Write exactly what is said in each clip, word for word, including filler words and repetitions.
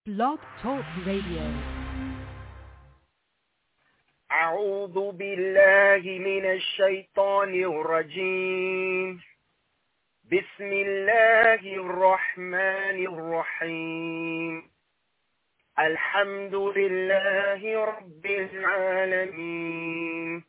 Blog Talk Radio. أعوذ بالله من الشيطان الرجيم. بسم الله الرحمن الرحيم. الحمد لله رب العالمين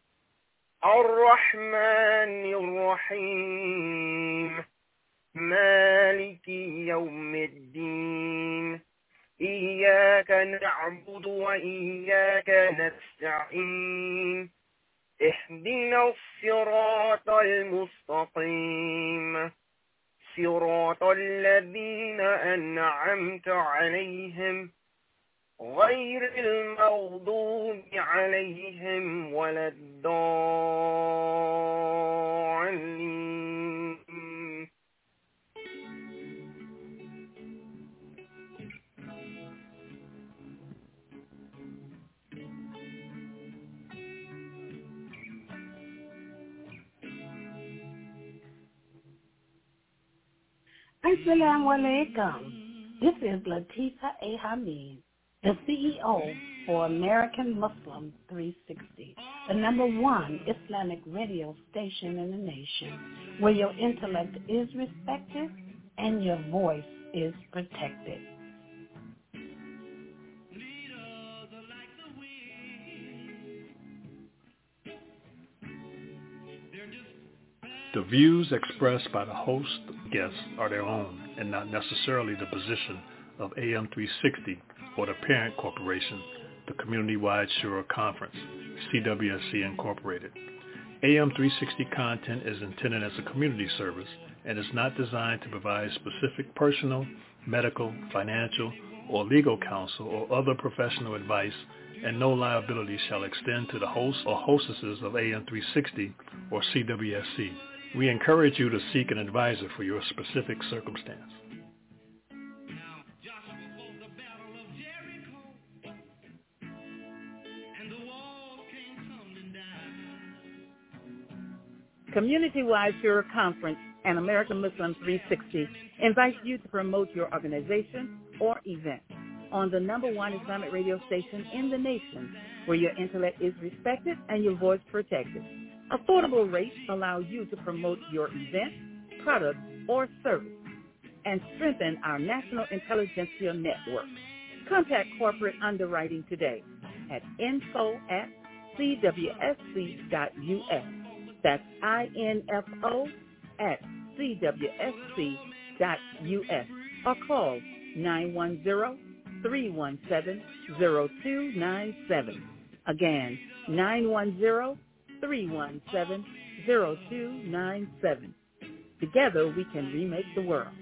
الرحمن الرحيم مالك يوم الدين إياك نعبد وإياك نستعين اهدنا الصراط المستقيم صراط الذين أنعمت عليهم غير المغضوب عليهم ولا الضالين. Assalamu alaikum. This is Latifa A. Hamid, the C E O for American Muslim three sixty, the number one Islamic radio station in the nation, where your intellect is respected and your voice is protected. The views expressed by the host and guests are their own and not necessarily the position of A M three sixty or the parent corporation, the Community-Wide Shura Conference, C W S C Incorporated. A M three sixty content is intended as a community service and is not designed to provide specific personal, medical, financial, or legal counsel or other professional advice, and no liability shall extend to the hosts or hostesses of A M three sixty or C W S C. We encourage you to seek an advisor for your specific circumstance. Community-Wide Shura Conference and American Muslim three sixty invites you to promote your organization or event on the number one Islamic radio station in the nation, where your intellect is respected and your voice protected. Affordable rates allow you to promote your event, product, or service and strengthen our national intelligentsia network. Contact corporate underwriting today at info at c w s c dot u s. That's I N F O at C W S C dot U S or call nine one zero, three one seven, zero two nine seven. Again, nine one zero, three one seven, zero two nine seven. Together we can remake the world.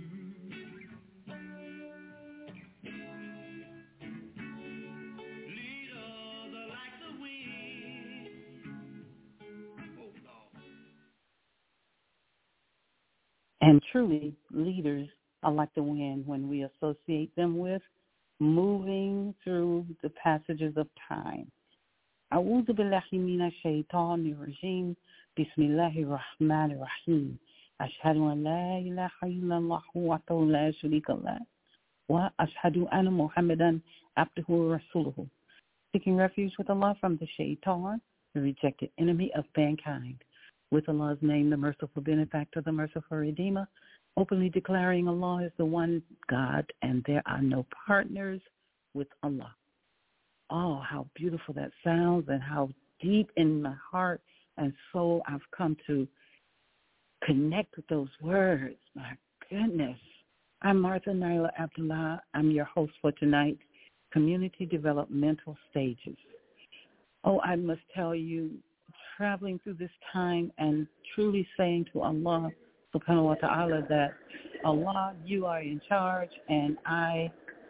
And truly, leaders are like the wind when we associate them with moving through the passages of time. أعوذ بالله من الشيطان الرجيم بسم الله الرحمن الرحيم أشهد أن لا إله إلا الله وحده لا شريك له وأشهد أن محمدا عبده ورسوله. Seeking refuge with Allah from the shaitan, the rejected enemy of mankind. With Allah's name, the merciful benefactor, the merciful redeemer, openly declaring Allah is the one God and there are no partners with Allah. Oh, how beautiful that sounds and how deep in my heart and soul I've come to connect with those words. My goodness. I'm Martha Naila Abdullah. I'm your host for tonight, Community Developmental Stages. Oh, I must tell you, traveling through this time and truly saying to Allah subhanahu wa ta'ala that, Allah, you are in charge, and I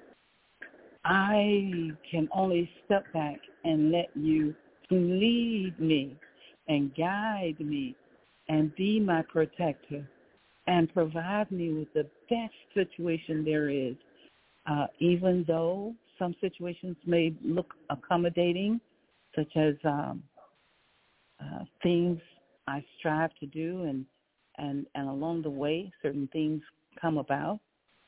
I can only step back and let you lead me and guide me and be my protector and provide me with the best situation there is, uh, even though some situations may look accommodating, such as um, uh, things I strive to do, and, and, and along the way certain things come about.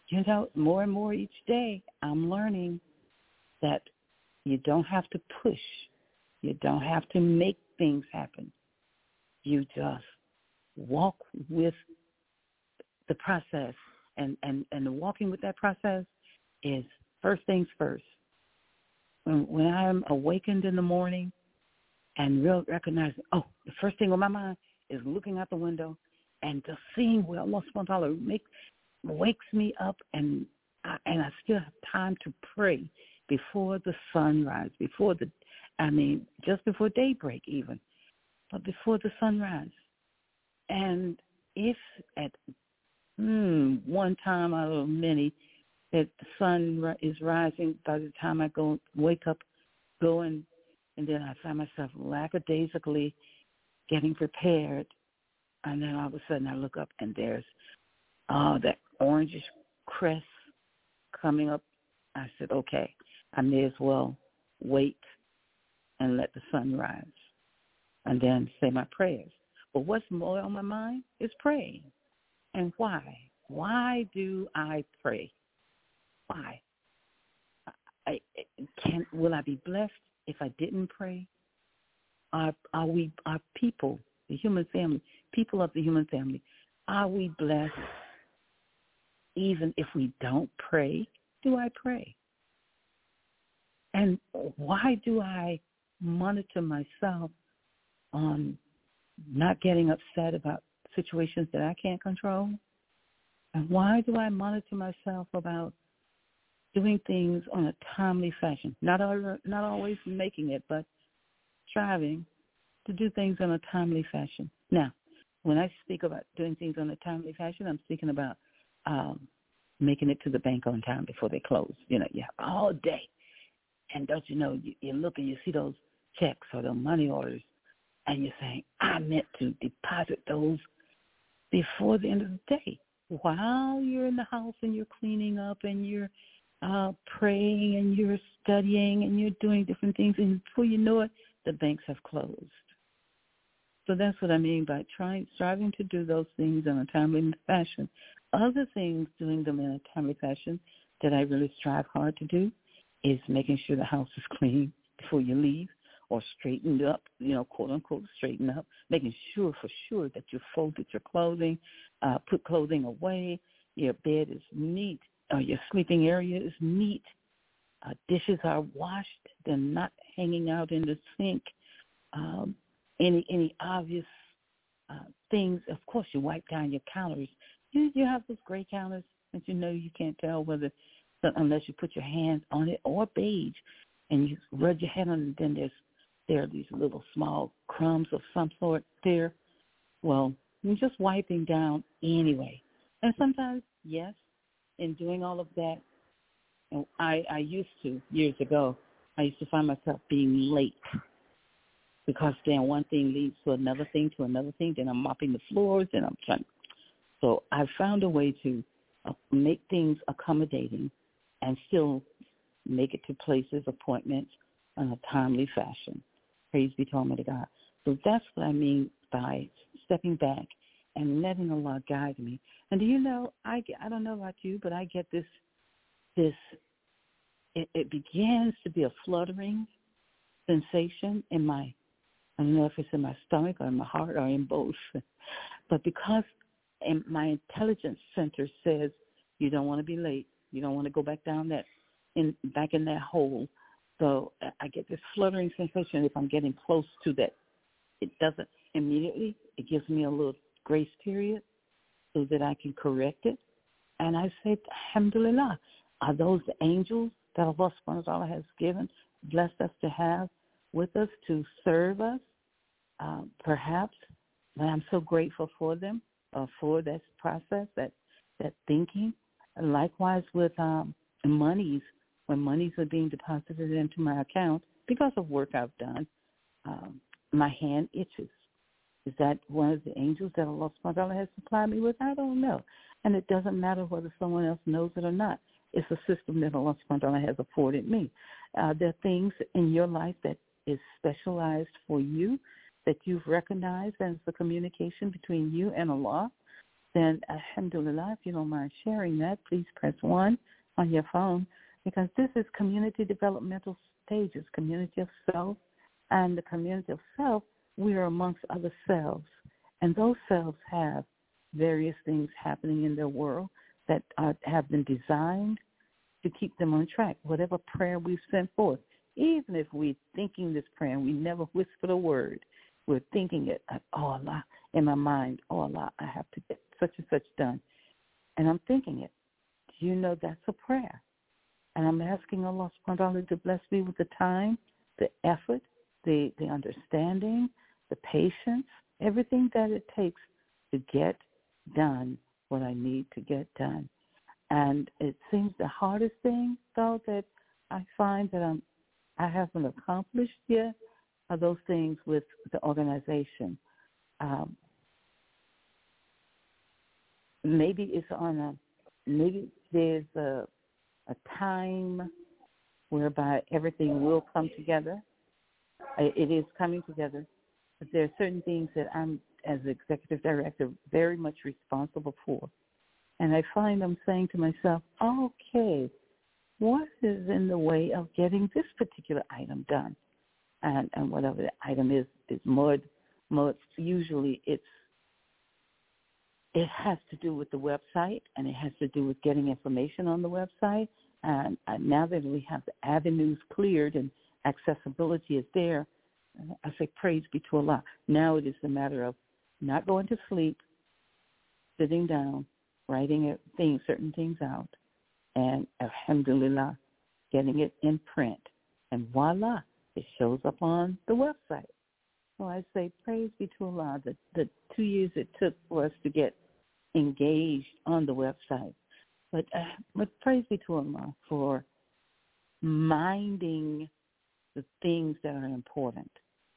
you know, more and more each day, I'm learning that you don't have to push. You don't have to make things happen. You just walk with the process. And, and, and walking with that process is first things first. When, when I'm awakened in the morning and real recognizing, oh, the first thing on my mind is looking out the window and just seeing where Allah subhanahu wa ta'ala makes, wakes me up, and I, and I still have time to pray before the sunrise, before the, I mean, just before daybreak even, but before the sunrise. And if at hmm, one time out of many that the sun is rising by the time I go wake up, go and, and then I find myself lackadaisically getting prepared, and then all of a sudden I look up and there's uh, that orangish crest coming up. I said, okay, I may as well wait and let the sun rise and then say my prayers. But what's more on my mind is praying. And why? Why do I pray? Why? I, can will I be blessed if I didn't pray? Are, are we, are people, the human family, people of the human family, are we blessed even if we don't pray? Do I pray? And why do I monitor myself on not getting upset about situations that I can't control? And why do I monitor myself about doing things on a timely fashion? Not, al- not always making it, but striving to do things in a timely fashion. Now, when I speak about doing things on a timely fashion, I'm speaking about um, making it to the bank on time before they close. You know, you have all day. And don't you know, you, you look and you see those checks or the money orders, and you're saying, I meant to deposit those before the end of the day. While you're in the house and you're cleaning up and you're uh, praying and you're studying and you're doing different things, and before you know it, the banks have closed. So that's what I mean by trying, striving to do those things in a timely fashion. Other things, doing them in a timely fashion that I really strive hard to do is making sure the house is clean before you leave, or straightened up, you know, quote unquote, straighten up, making sure for sure that you folded your clothing, uh, put clothing away, your bed is neat, or your sleeping area is neat, uh, dishes are washed, they're not hanging out in the sink, um, any any obvious uh, things. Of course, you wipe down your counters. You, you have those gray counters that you know you can't tell whether, unless you put your hands on it, or beige, and you rub your head on it, then there's there are these little small crumbs of some sort there. Well, you're just wiping down anyway. And sometimes, yes, in doing all of that, and I, I used to, years ago, I used to find myself being late because then one thing leads to another thing, to another thing, then I'm mopping the floors, then I'm trying. So I found a way to uh, make things accommodating and still make it to places, appointments, in a timely fashion. Praise be to Almighty God. So that's what I mean by stepping back and letting Allah guide me. And do you know, I, get, I don't know about you, but I get this, this it, it begins to be a fluttering sensation in my, I don't know if it's in my stomach or in my heart or in both. But because in my intelligence center says you don't want to be late, you don't want to go back down that, in back in that hole. So I get this fluttering sensation if I'm getting close to that. It doesn't immediately. It gives me a little grace period so that I can correct it. And I say, alhamdulillah, are those the angels that Allah subhanahu wa ta'ala has given, blessed us to have with us to serve us? Uh, perhaps. And I'm so grateful for them, uh, for that process, that, that thinking. And likewise with um, monies, when monies are being deposited into my account because of work I've done, um, my hand itches. Is that one of the angels that Allah subhanahu wa ta'ala has supplied me with? I don't know. And it doesn't matter whether someone else knows it or not. It's a system that Allah subhanahu wa ta'ala has afforded me. Uh, there are things in your life that is specialized for you, that you've recognized as the communication between you and Allah, then alhamdulillah, if you don't mind sharing that, please press one on your phone, because this is community developmental stages, community of self, and the community of self, we are amongst other selves, and those selves have various things happening in their world that are, have been designed to keep them on track, whatever prayer we've sent forth. Even if we're thinking this prayer and we never whispered a word, we're thinking it, like, oh Allah, in my mind, oh Allah, I have to get such and such done. And I'm thinking it. Do you know that's a prayer? And I'm asking Allah subhanahu wa ta'ala to bless me with the time, the effort, the, the understanding, the patience, everything that it takes to get done what I need to get done. And it seems the hardest thing, though, that I find that I'm, I haven't accomplished yet are those things with the organization. Um, maybe it's on a, maybe there's a, a time whereby everything will come together. It is coming together, but there are certain things that I'm, as executive director, very much responsible for. And I find I'm saying to myself, okay, what is in the way of getting this particular item done? And, and whatever the item is, is more, more, usually it's, it has to do with the website, and it has to do with getting information on the website. And, and now that we have the avenues cleared and accessibility is there, I say praise be to Allah. Now it is a matter of not going to sleep, sitting down, writing things, certain things out, and alhamdulillah, getting it in print. And voila, it shows up on the website. So I say praise be to Allah that the two years it took for us to get engaged on the website. But, uh, but praise be to Allah for minding the things that are important.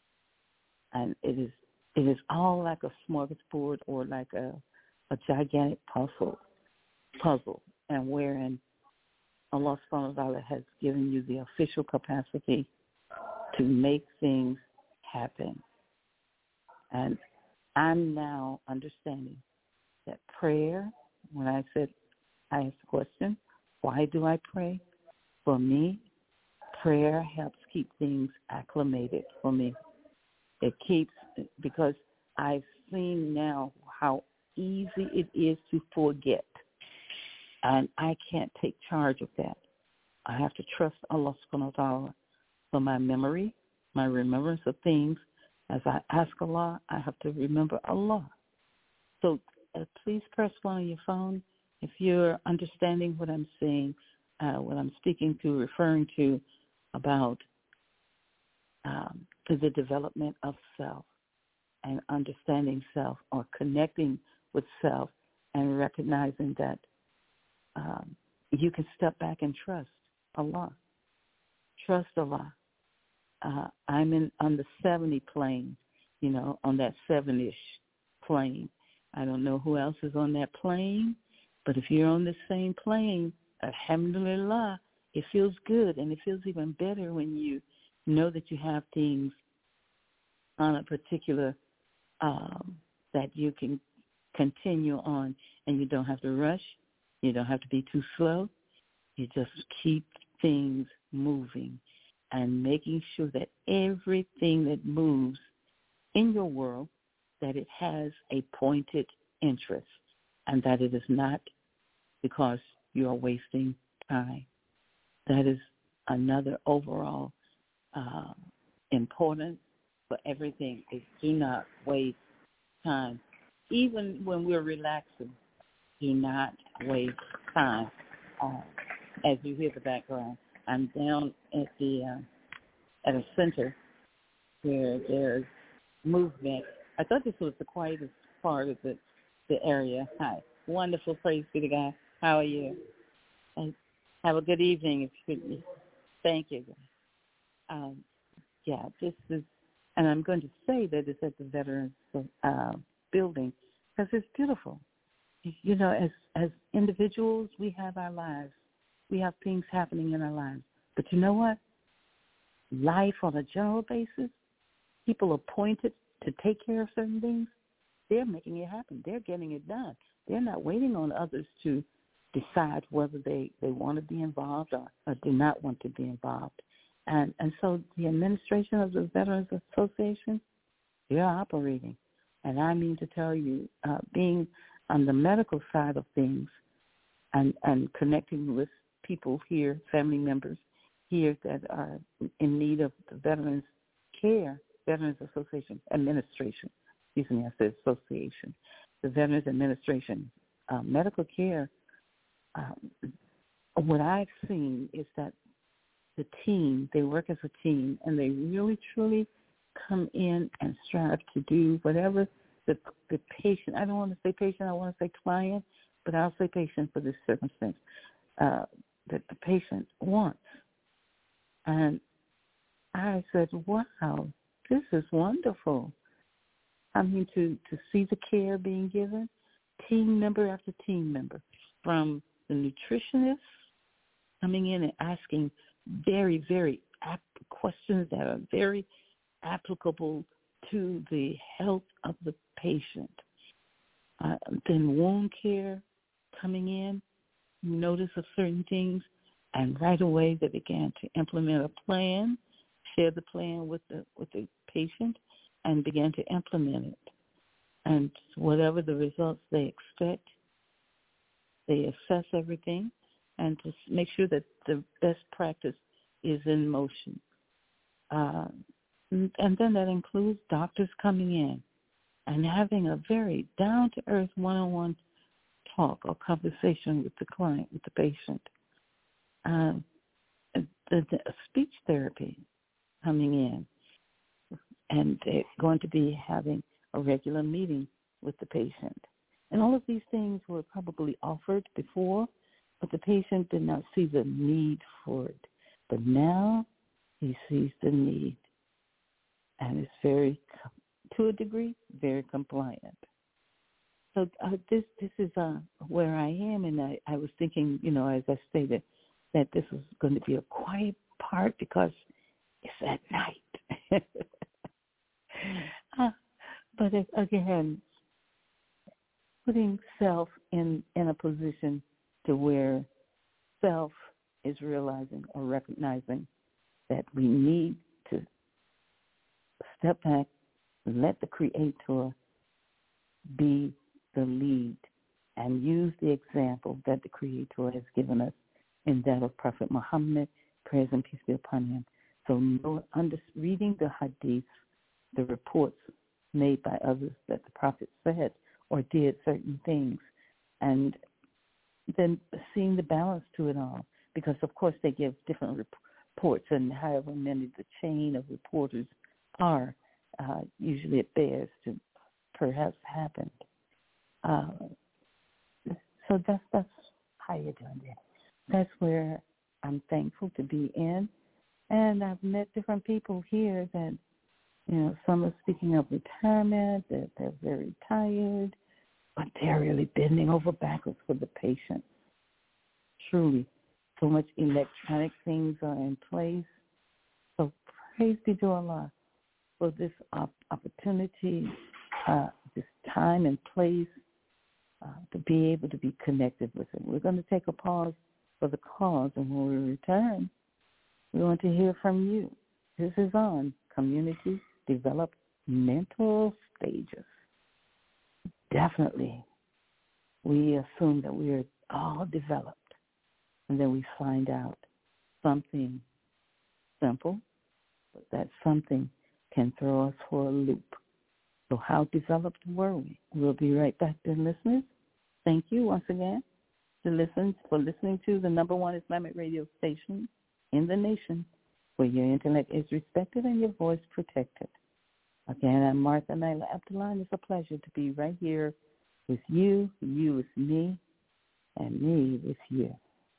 And it is it is all like a smorgasbord or like a, a gigantic puzzle, puzzle, and wherein Allah subhanahu wa ta'ala has given you the official capacity to make things happen. And I'm now understanding that prayer, when I said, I asked the question, why do I pray? For me, prayer helps keep things acclimated for me. It keeps, because I've seen now how easy it is to forget. And I can't take charge of that. I have to trust Allah subhanahu wa ta'ala for my memory, my remembrance of things. As I ask Allah, I have to remember Allah. So uh, please press one on your phone if you're understanding what I'm saying, uh, what I'm speaking to, referring to about um, the development of self and understanding self, or connecting with self and recognizing that um, you can step back and trust Allah. Trust Allah. Uh, I'm in on the seventy plane, you know, on that seven-ish plane. I don't know who else is on that plane, but if you're on the same plane, alhamdulillah, it feels good, and it feels even better when you know that you have things on a particular, um, that you can continue on, and you don't have to rush. You don't have to be too slow. You just keep things moving and making sure that everything that moves in your world, that it has a pointed interest, and that it is not because you are wasting time. That is another overall uh, importance for everything, is do not waste time. Even when we're relaxing, do not waste time. Uh, as you hear the background, I'm down at the uh, at a center where there's movement. I thought this was the quietest part of the, the area. Hi. Wonderful. Praise be to God. How are you? And have a good evening. If you could. Thank you. Um, yeah, this is, and I'm going to say that it's at the Veterans uh, Building because it's beautiful. You know, as as individuals, we have our lives. We have things happening in our lives. But you know what? Life on a general basis, people appointed to take care of certain things, they're making it happen. They're getting it done. they're not waiting on others to decide whether they, they want to be involved or, or do not want to be involved. And and so the administration of the Veterans Association, they're operating. And I mean to tell you, uh, being on the medical side of things and, and connecting with people here, family members here that are in need of the Veterans Care, Veterans Association Administration, excuse me, I said association, the Veterans Administration, uh, medical care, um, what I've seen is that the team, they work as a team, and they really, truly come in and strive to do whatever the the patient, I don't want to say patient, I want to say client, but I'll say patient for this circumstance, uh, that the patient wants. And I said, wow, this is wonderful. I mean, to, to see the care being given, team member after team member, from the nutritionist coming in and asking very, very apt questions that are very applicable to the health of the patient. Uh, then wound care coming in, notice of certain things, and right away they began to implement a plan, share the plan with the with the patient, and began to implement it. And whatever the results they expect, they assess everything and to make sure that the best practice is in motion. Uh, and then that includes doctors coming in and having a very down-to-earth one-on-one talk or conversation with the client, with the patient. Uh, the, the speech therapy coming in, and they're going to be having a regular meeting with the patient. And all of these things were probably offered before, but the patient did not see the need for it. But now he sees the need, and is very, to a degree, very compliant. So uh, this this is uh, where I am, and I, I was thinking, you know, as I stated, that this was going to be a quiet part because it's at night. uh, but it, again, putting self in, in a position to where self is realizing or recognizing that we need to step back, let the Creator be the lead, and use the example that the Creator has given us in that of Prophet Muhammad, praise and peace be upon him. So no, under, reading the hadiths, the reports made by others that the Prophet said or did certain things, and then seeing the balance to it all, because of course they give different reports, and however many the chain of reporters are, uh, usually it bears to perhaps happen. Uh, so that's that's how you're doing it. That's where I'm thankful to be in, and I've met different people here that, you know, some are speaking of retirement, that they're very tired, but they're really bending over backwards for the patient. Truly, so much electronic things are in place. So praise be to Allah for this op- opportunity, uh, this time and place uh, to be able to be connected with it. We're going to take a pause for the cause, and when we return, we want to hear from you. This is on Community Developmental Stages. Definitely, we assume that we are all developed, and then we find out something simple, but that something can throw us for a loop. So how developed were we? We'll be right back, dear listeners. Thank you once again to listen, for listening to the number one Islamic radio station in the nation, where your intellect is respected and your voice protected. Again, I'm Martha Naila Abdullah, and it's a pleasure to be right here with you, you with me, and me with you.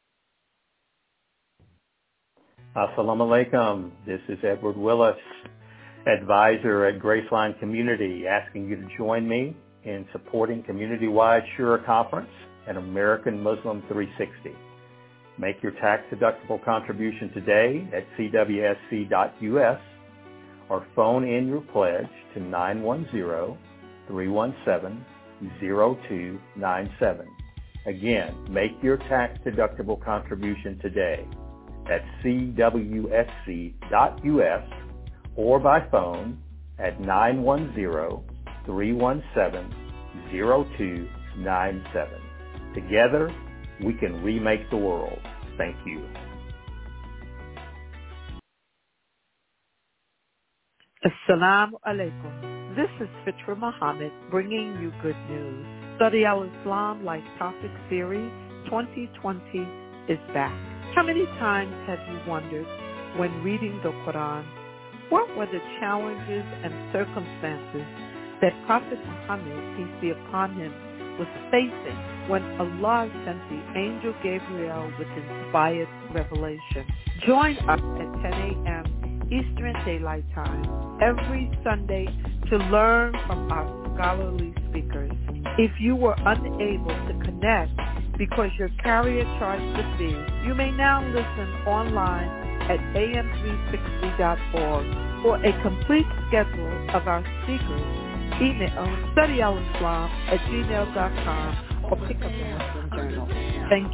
Assalamu alaikum. This is Edward Willis, advisor at Graceline Community, asking you to join me in supporting community-wide Shura Conference and American Muslim three sixty. Make your tax-deductible contribution today at c w s c dot u s or phone in your pledge to nine one zero, three one seven, zero two nine seven. Again, make your tax-deductible contribution today at c w s c dot u s or by phone at nine one zero, three one seven, zero two nine seven. Together, we can remake the world. Thank you. Assalamu alaikum. This is Fitra Muhammad bringing you good news. Study Al-Islam Life Topic Series twenty twenty is back. How many times have you wondered when reading the Quran, what were the challenges and circumstances that Prophet Muhammad, peace be upon him, was facing when Allah sent the angel Gabriel with inspired revelation? Join us at ten a.m. Eastern Daylight Time every Sunday to learn from our scholarly speakers. If you were unable to connect because your carrier charged the fee, you may now listen online at a m three sixty dot org. For a complete schedule of our speakers, email studyalislam at gmail dot com or pick up the Muslim Journal. Thank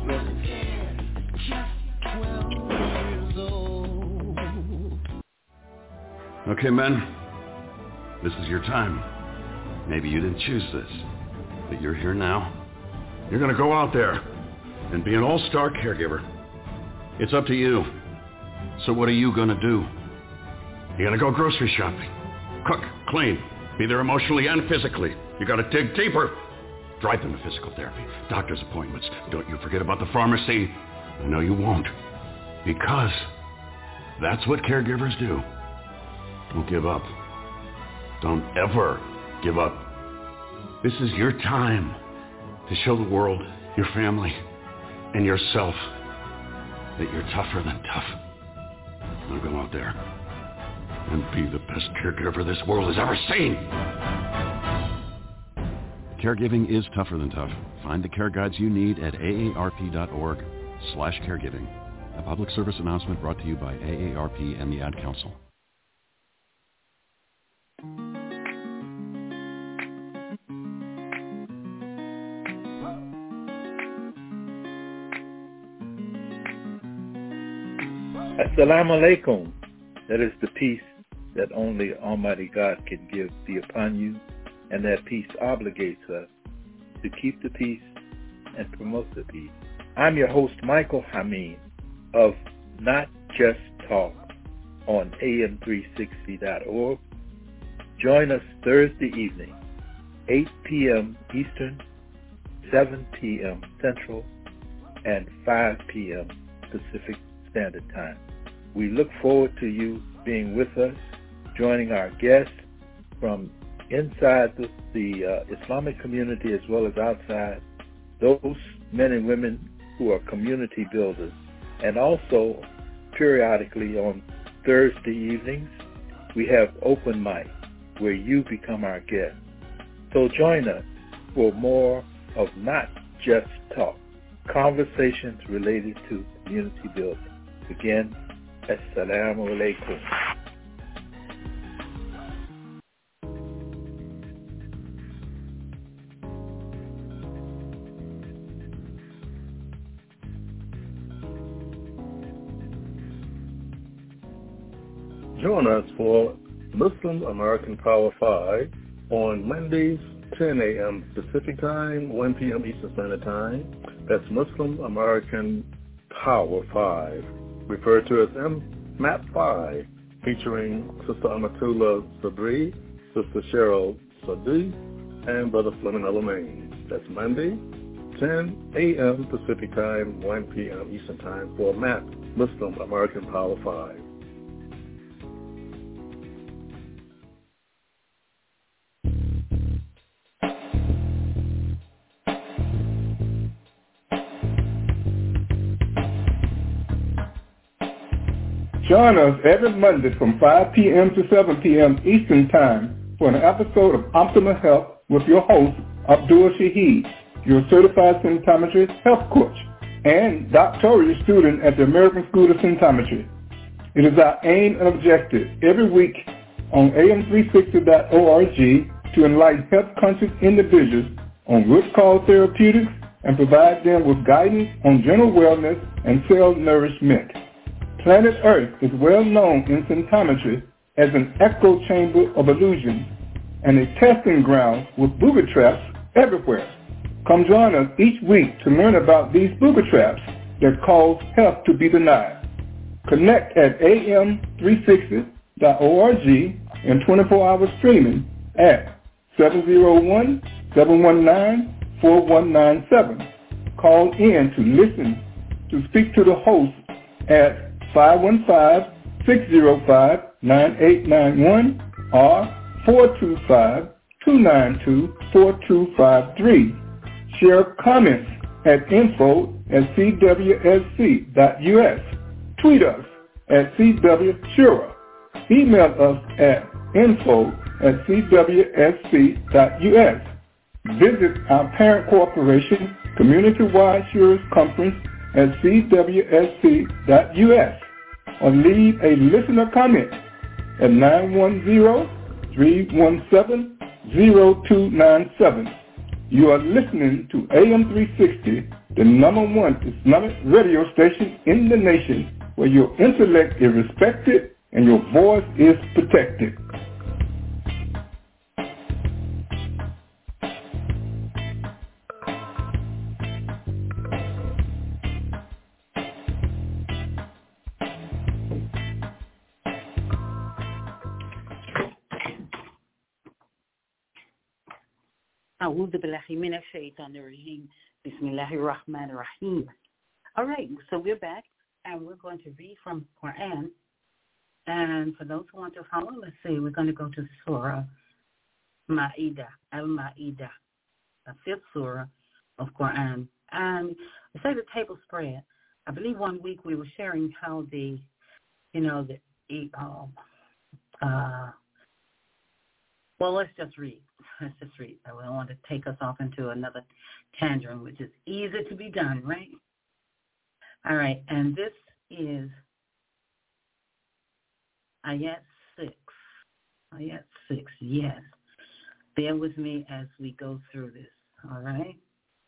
you. Okay, men, this is your time. Maybe you didn't choose this, but you're here now. You're going to go out there and be an all-star caregiver. It's up to you. So what are you going to do? You're going to go grocery shopping, cook, clean, be there emotionally and physically. You got to dig deeper. Drive them to physical therapy, doctor's appointments. Don't you forget about the pharmacy. I know you won't, because that's what caregivers do. Don't give up. Don't ever give up. This is your time to show the world, your family, and yourself that you're tougher than tough. Now go out there and be the best caregiver this world has ever seen. Caregiving is tougher than tough. Find the care guides you need at A A R P dot org slash caregiving. A public service announcement brought to you by A A R P and the Ad Council. Assalamu alaikum. That is the peace that only Almighty God can give be upon you, and that peace obligates us to keep the peace and promote the peace. I'm your host, Michael Hameen of Not Just Talk on A M three sixty dot org. Join us Thursday evening, eight p.m. Eastern, seven p.m. Central, and five p.m. Pacific Standard Time. We look forward to you being with us, joining our guests from inside the, the uh, Islamic community as well as outside, those men and women who are community builders, and also periodically on Thursday evenings, we have open mic where you become our guest. So join us for more of Not Just Talk, conversations related to community building. Again, Assalamu alaikum. Join us for Muslim American Power five on Mondays, ten a.m. Pacific Time, one p.m. Eastern Standard Time. That's Muslim American Power five, referred to as M M A P five, featuring Sister Amatullah Sabri, Sister Cheryl Sadi, and Brother Fleming Alamain. That's Monday, ten a.m. Pacific Time, one p.m. Eastern Time for M A P, Muslim American Power five. Join us every Monday from five p.m. to seven p.m. Eastern Time for an episode of Optimal Health with your host, Abdul Shaheed, your certified symptometrist health coach and doctoral student at the American School of Symptometry. It is our aim and objective every week on A M three sixty dot org to enlighten health-conscious individuals on root cause therapeutics and provide them with guidance on general wellness and cell nourishment. Planet Earth is well known in symptometry as an echo chamber of illusions and a testing ground with booby traps everywhere. Come join us each week to learn about these booby traps that cause health to be denied. Connect at A M three sixty dot org and twenty-four hour streaming at seven oh one, seven one nine, four one nine seven. Call in to listen to speak to the host at five one five, six oh five, nine eight nine one or four two five, two nine two, four two five three. Share comments at info at c w s c dot u s. Tweet us at C W Shura. Email us at info at c w s c dot u s. Visit our parent corporation, Community-Wide Shura's Conference at c w s c dot u s or leave a listener comment at nine one zero, three one seven, zero two nine seven. You are listening to A M three sixty, the number one Islamic radio station in the nation, where your intellect is respected and your voice is protected. A'udhu billahi minash shaitanir rajim. Bismillahir rahmanir rahim. All right, so we're back, and we're going to read from Quran. And for those who want to follow, let's see, we're going to go to Surah Ma'idah, Al-Ma'idah, the fifth Surah of Quran. And to say the table spread, I believe one week we were sharing how the, you know, the, uh, uh, well, let's just read. Let's just read. I don't want to take us off into another tangent, which is easy to be done, right? All right, and this is Ayat six. Ayat six, yes. Bear with me as we go through this, all right?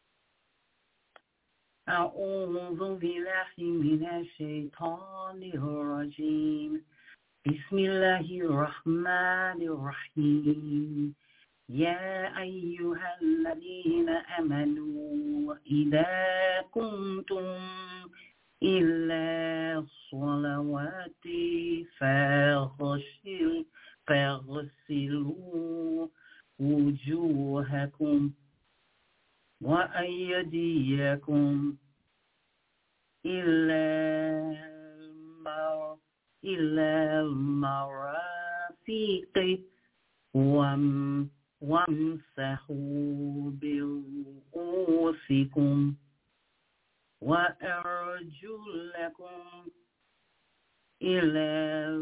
أعوذ بالله من الشيطان الرجيم بسم الله الرحمن الرحيم يا أيها الذين آمنوا إذا قمتم إلى الصلوات فاغسلوا وجوهكم وأيديكم إلى إلى المرافق وامسحوا برؤوسكم وأرجلكم إلى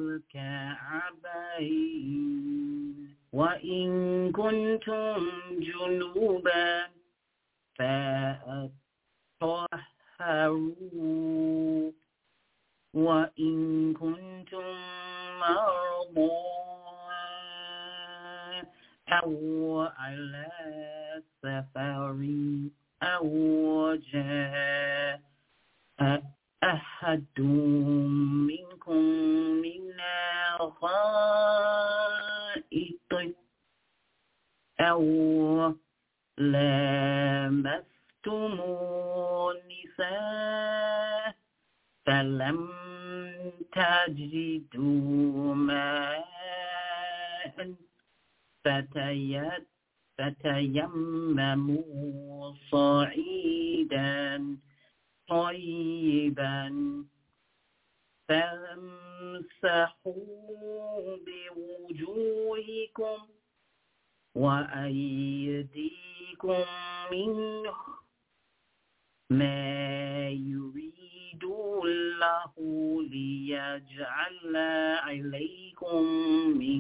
الكعبين وإن كنتم جنوبا فطهروا وإن كنتم مرضى أو على سفر أو جاء أحد منكم من الغائط أو لامستم النساء فلم تجدوا ماء فتيمموا صعيدا طيبا فامسحوا بوجوهكم وأيديكم منه ما يريد الله ليجعل عليكم من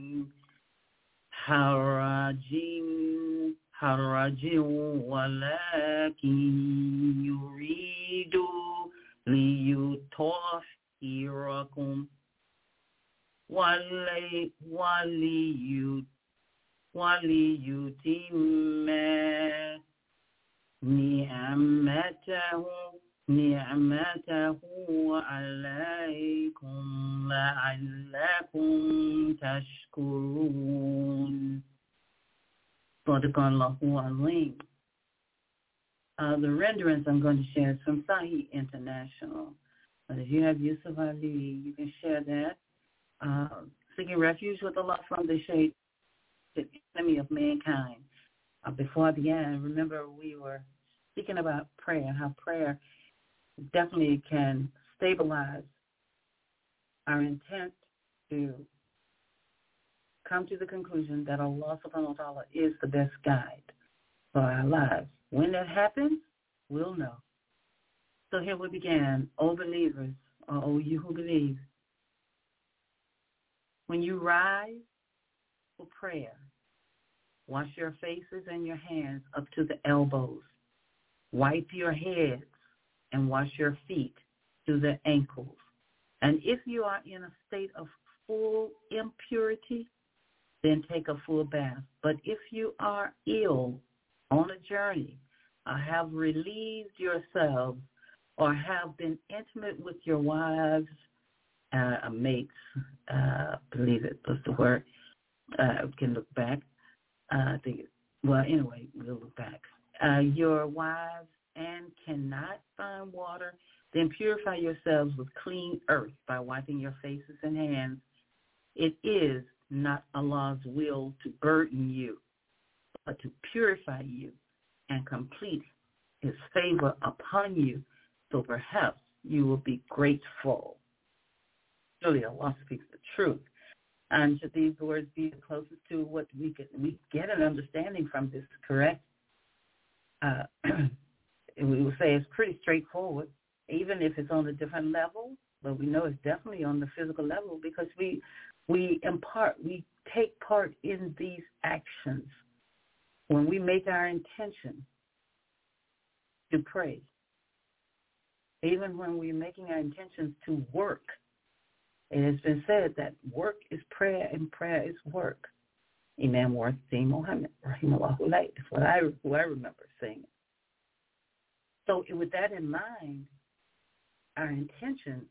حرج حرج ولكن يريد ليطهركم وليتم وَلِيُتِمَّ نِعْمَتَهُ نِعْمَتَهُ عَلَيْكُمْ لَعَلَّكُمْ تَشْكُرُونَ. Sadaqallahu Alim. Uh, the renderings I'm going to share is from Sahih International. But if you have Yusuf Ali, you can share that. Uh, seeking refuge with Allah from the shade, the enemy of mankind. Uh, before I began, remember we were speaking about prayer, how prayer definitely can stabilize our intent to come to the conclusion that Allah subhanahu wa ta'ala is the best guide for our lives. When that happens, we'll know. So here we began, O believers, or O you who believe, when you rise for prayer, wash your faces and your hands up to the elbows. Wipe your heads and wash your feet to the ankles. And if you are in a state of full impurity, then take a full bath. But if you are ill, on a journey, or have relieved yourselves, or have been intimate with your wives, uh, mates, uh, believe it was the word, uh, we can look back. Uh, I think, well, anyway, we'll look back. Uh, your wives and cannot find water, then purify yourselves with clean earth by wiping your faces and hands. It is not Allah's will to burden you, but to purify you and complete his favor upon you, so perhaps you will be grateful. Surely Allah speaks the truth. And should these words be the closest to what we could we get an understanding from this, correct? Uh, we will say it's pretty straightforward, even if it's on a different level, but we know it's definitely on the physical level because we we impart, we take part in these actions. When we make our intention to pray, even when we're making our intentions to work, it has been said that work is prayer and prayer is work. Imam Warthi Muhammad, rahimahullah, that's what I, who I remember saying. So with that in mind, our intention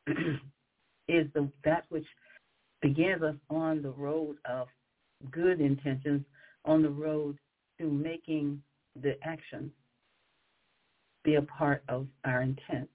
is the, that which begins us on the road of good intentions, on the road to making the action be a part of our intent.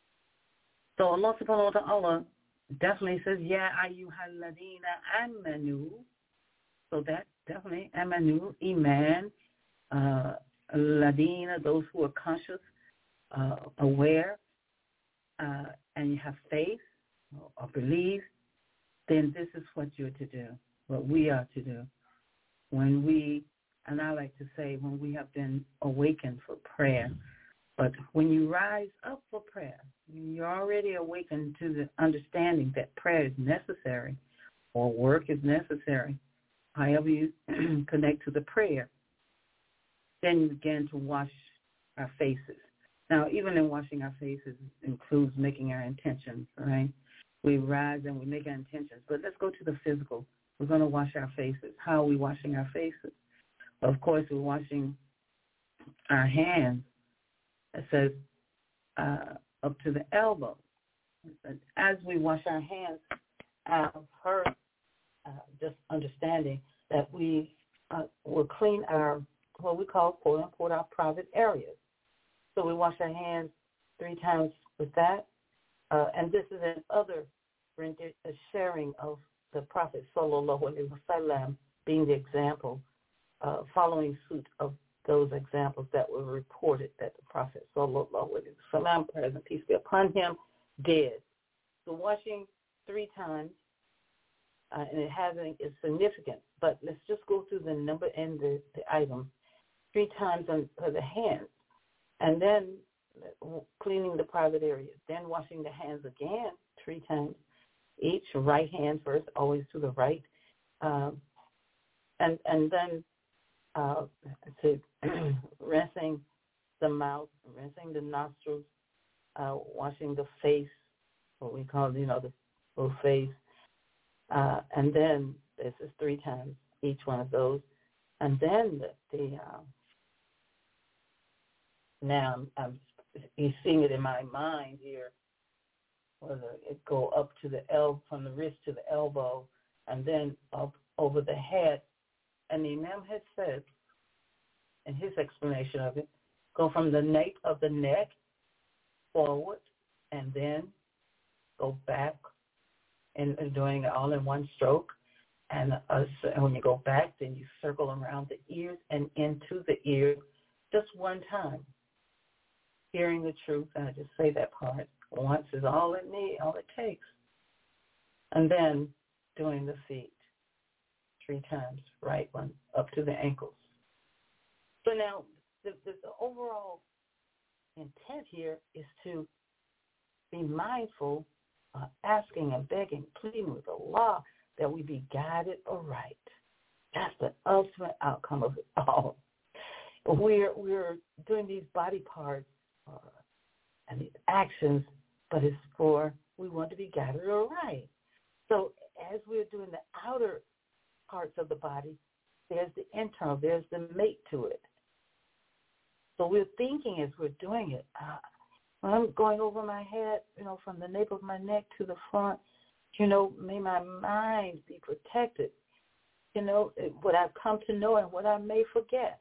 So Allah subhanahu wa ta'ala definitely says, Ya ayyuhal ladina amanu. So that definitely, amanu, iman, uh, ladina, those who are conscious, uh, aware, uh, and you have faith or, or believe, then this is what you're to do, what we are to do. When we, and I like to say, when we have been awakened for prayer, but when you rise up for prayer, you're already awakened to the understanding that prayer is necessary or work is necessary, however you connect to the prayer, then you begin to wash our faces. Now, even in washing our faces includes making our intentions, right? We rise and we make our intentions. But let's go to the physical. We're going to wash our faces. How are we washing our faces? Of course, we're washing our hands. It says uh, up to the elbow. As we wash our hands, I've heard uh, just understanding that we uh, will clean our, what we call, quote unquote, our private areas. So we wash our hands three times with that. Uh, and this is in other a sharing of the Prophet sallallahu alaihi wasallam being the example, uh, following suit of those examples that were reported that the Prophet sallallahu alaihi wasallam, praise and peace be upon him, did. So washing three times, uh, and it having its significance. But let's just go through the number and the, the item. Three times on for the hands, and then cleaning the private areas, then washing the hands again three times, each right hand first, always to the right, um, and and then uh, to rinsing the mouth, rinsing the nostrils, uh, washing the face, what we call, you know, the full face, uh, and then this is three times each one of those. And then the, the uh, now I'm, I'm you're seeing it in my mind here, whether it go up to the elbow, from the wrist to the elbow, and then up over the head. And the Imam had said, in his explanation of it, go from the nape of the neck forward, and then go back, and, and doing it all in one stroke. And, uh, and when you go back, then you circle around the ears and into the ear just one time. Hearing the truth, and I just say that part once is all it need, all it takes. And then doing the feet three times, right one up to the ankles. So now the, the, the overall intent here is to be mindful, uh, asking and begging, pleading with Allah that we be guided aright. That's the ultimate outcome of it all. We're we're doing these body parts uh, and these actions, but it's for we want to be guided aright. So as we're doing the outer parts of the body, there's the internal, there's the mate to it. So we're thinking as we're doing it, uh, when I'm going over my head, you know, from the nape of my neck to the front, you know, may my mind be protected, you know, what I've come to know and what I may forget.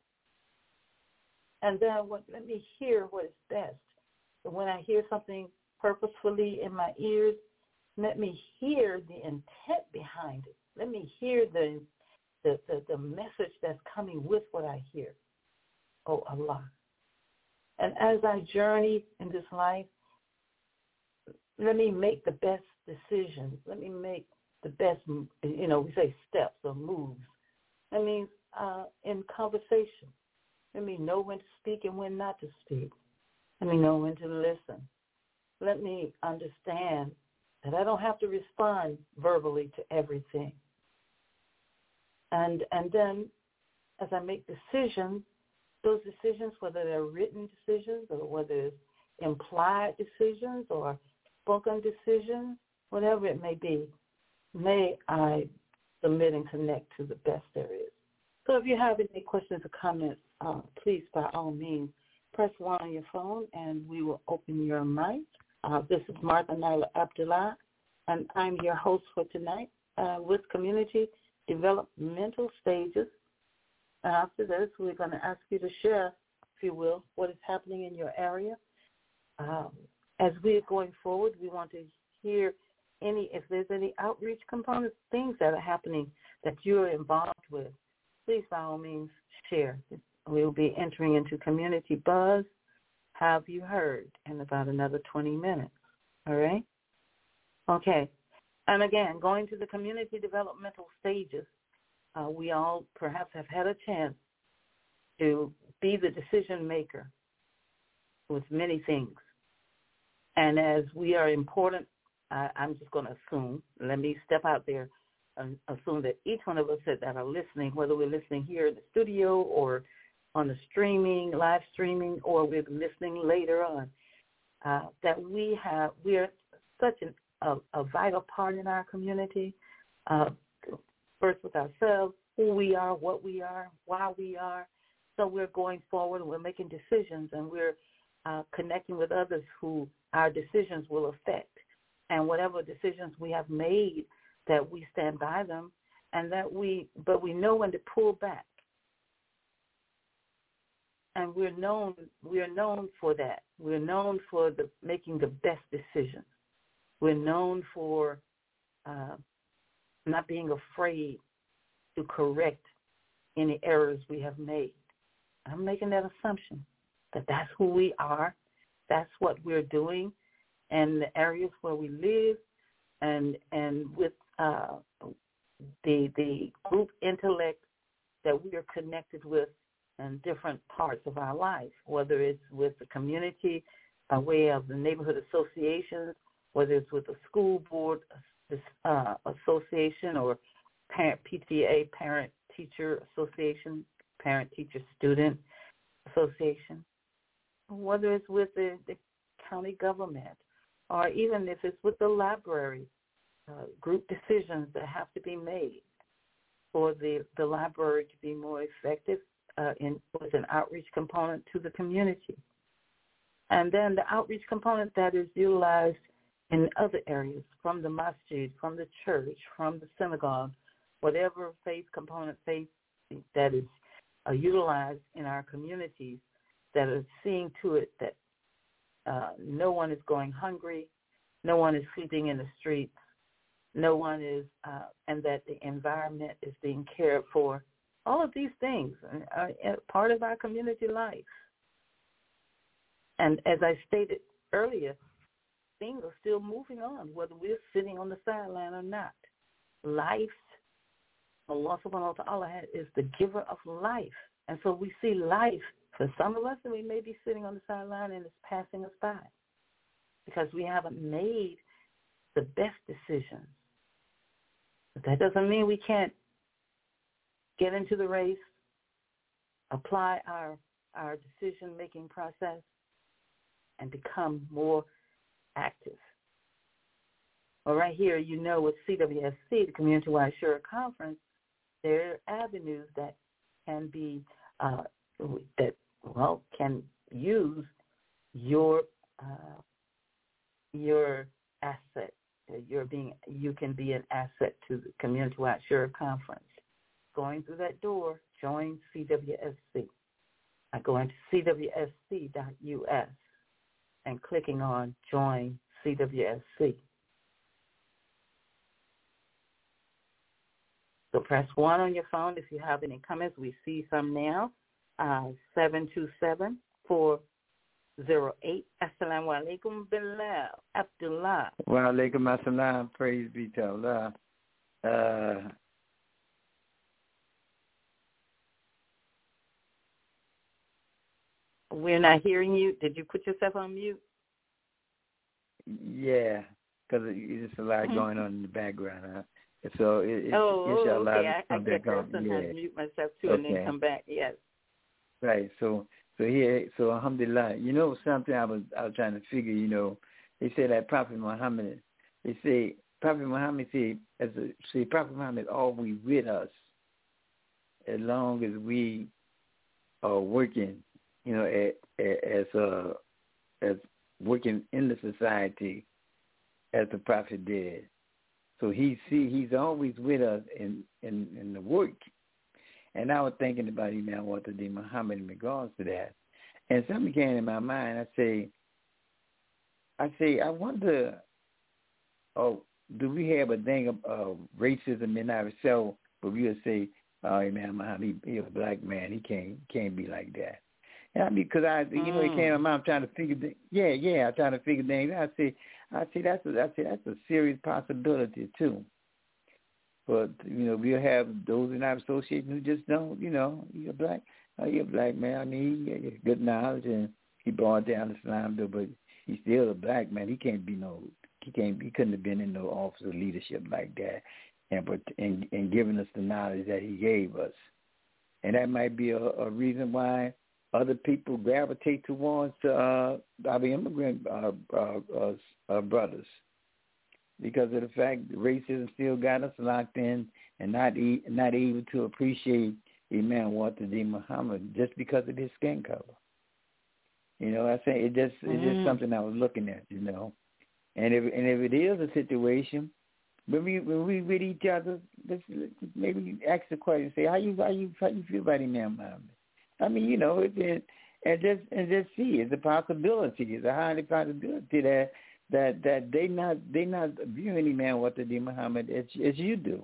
And then what, let me hear what is best. So when I hear something purposefully in my ears, let me hear the intent behind it. Let me hear the the, the, the message that's coming with what I hear. Oh, Allah. And as I journey in this life, let me make the best decisions. Let me make the best, you know, we say steps or moves. That means uh, in conversation. Let me know when to speak and when not to speak. Let me know when to listen. Let me understand that I don't have to respond verbally to everything. And and then as I make decisions, those decisions, whether they're written decisions or whether it's implied decisions or spoken decisions, whatever it may be, may I submit and connect to the best there is. So if you have any questions or comments, uh, please, by all means, press one on your phone and we will open your mic. Uh, this is Martha Nyla Abdullah, and I'm your host for tonight uh, with Community Developmental Stages. And after this, we're going to ask you to share, if you will, what is happening in your area. Um, as we're going forward, we want to hear any, if there's any outreach components, things that are happening that you're involved with. Please, by all means, share. We'll be entering into Community Buzz. Have you heard? In about another twenty minutes. All right? Okay. And again, going to the community developmental stages, uh, we all perhaps have had a chance to be the decision maker with many things. And as we are important, I, I'm just going to assume, let me step out there and assume that each one of us that are listening, whether we're listening here in the studio or on the streaming, live streaming, or we're listening later on, uh, that we have, we are such an, a, a vital part in our community, uh, first with ourselves, who we are, what we are, why we are. So we're going forward and we're making decisions and we're uh, connecting with others who our decisions will affect. And whatever decisions we have made, that we stand by them, and that we, but we know when to pull back. And we're known, we are known for that. We're known for the making the best decisions. We're known for uh, not being afraid to correct any errors we have made. I'm making that assumption that that's who we are. That's what we're doing in the areas where we live, and and with uh, the the group intellect that we are connected with in different parts of our life, whether it's with the community by way of the neighborhood associations, whether it's with the school board uh, association or parent P T A, parent teacher association, parent teacher student association, whether it's with the, the county government, or even if it's with the library, uh, group decisions that have to be made. for the, the library to be more effective uh, in, with an outreach component to the community. And then the outreach component that is utilized in other areas, from the masjid, from the church, from the synagogue, whatever faith component, faith that is uh, utilized in our communities, that is seeing to it that uh, no one is going hungry, no one is sleeping in the streets, no one is, uh, and that the environment is being cared for. All of these things are part of our community life. And as I stated earlier, things are still moving on, whether we're sitting on the sideline or not. Life, Allah subhanahu wa ta'ala is the giver of life. And so we see life for some of us, and we may be sitting on the sideline and it's passing us by because we haven't made the best decisions. But that doesn't mean we can't get into the race, apply our our decision-making process, and become more active. Well, right here, you know, with C W S C, the Community-Wide Shura Conference, there are avenues that can be, uh, that, well, can use your uh, your asset. You're being, you can be an asset to the Community-Wide Shura Conference. Going through that door, join C W S C. I go into C W S C dot U S and clicking on Join C W S C. So press one on your phone if you have any comments. We see some now. Uh, seven two seven, four zero eight. Assalamu alaikum billah. Abdullah. Wa alaikum assalam. Praise be to Allah. Uh, We're not hearing you. Did you put yourself on mute? Yeah, because there's a lot Mm-hmm. going on in the background. Huh? So it, it, Oh, it's a oh, lot okay. of I, I something guess I'll going- sometimes yeah. mute myself too Okay. and then come back. Yes. Right. So so here so alhamdulillah. You know something I was I was trying to figure, you know, they say that Prophet Muhammad, they say Prophet Muhammad said as a say Prophet Muhammad always with us as long as we are working, you know, as uh as working in the society as the Prophet did. So he see he's always with us in, in, in the work. And I was thinking about Imam Watadir Muhammad in regards to that. And something came in my mind. I say, I say, I wonder, oh, do we have a thing of uh, racism in ourselves? But we would say, oh, Imam Muhammad, he, he a black man. He can't can't be like that. And I mean, because I, you know, it came to my mind. I'm trying to figure, th- yeah, yeah, I'm trying to figure things out. I say, I say that's a, I say that's a serious possibility too. But you know, we'll have those in our association who just don't, you know, you're black, oh, you're a black man. I mean, he has good knowledge and he brought down Islam, though, but he's still a black man. He can't be no, he can't, he couldn't have been in no office of leadership like that, and but and, and giving us the knowledge that he gave us, and that might be a, a reason why other people gravitate towards uh, our immigrant uh, uh, uh, uh, brothers, because of the fact that racism still got us locked in and not e- not able to appreciate Imam Watadir Muhammad just because of his skin color. You know, I say it just it's Mm. just something I was looking at. You know, and if and if it is a situation, when we when we with each other, let's, let's maybe ask the question, say how you how you how you feel about Imam Muhammad. I mean, you know, it, it, and just and just see, it's a possibility, it's a highly possibility that that that they not they not viewing Imam Watadir Muhammad as as you do,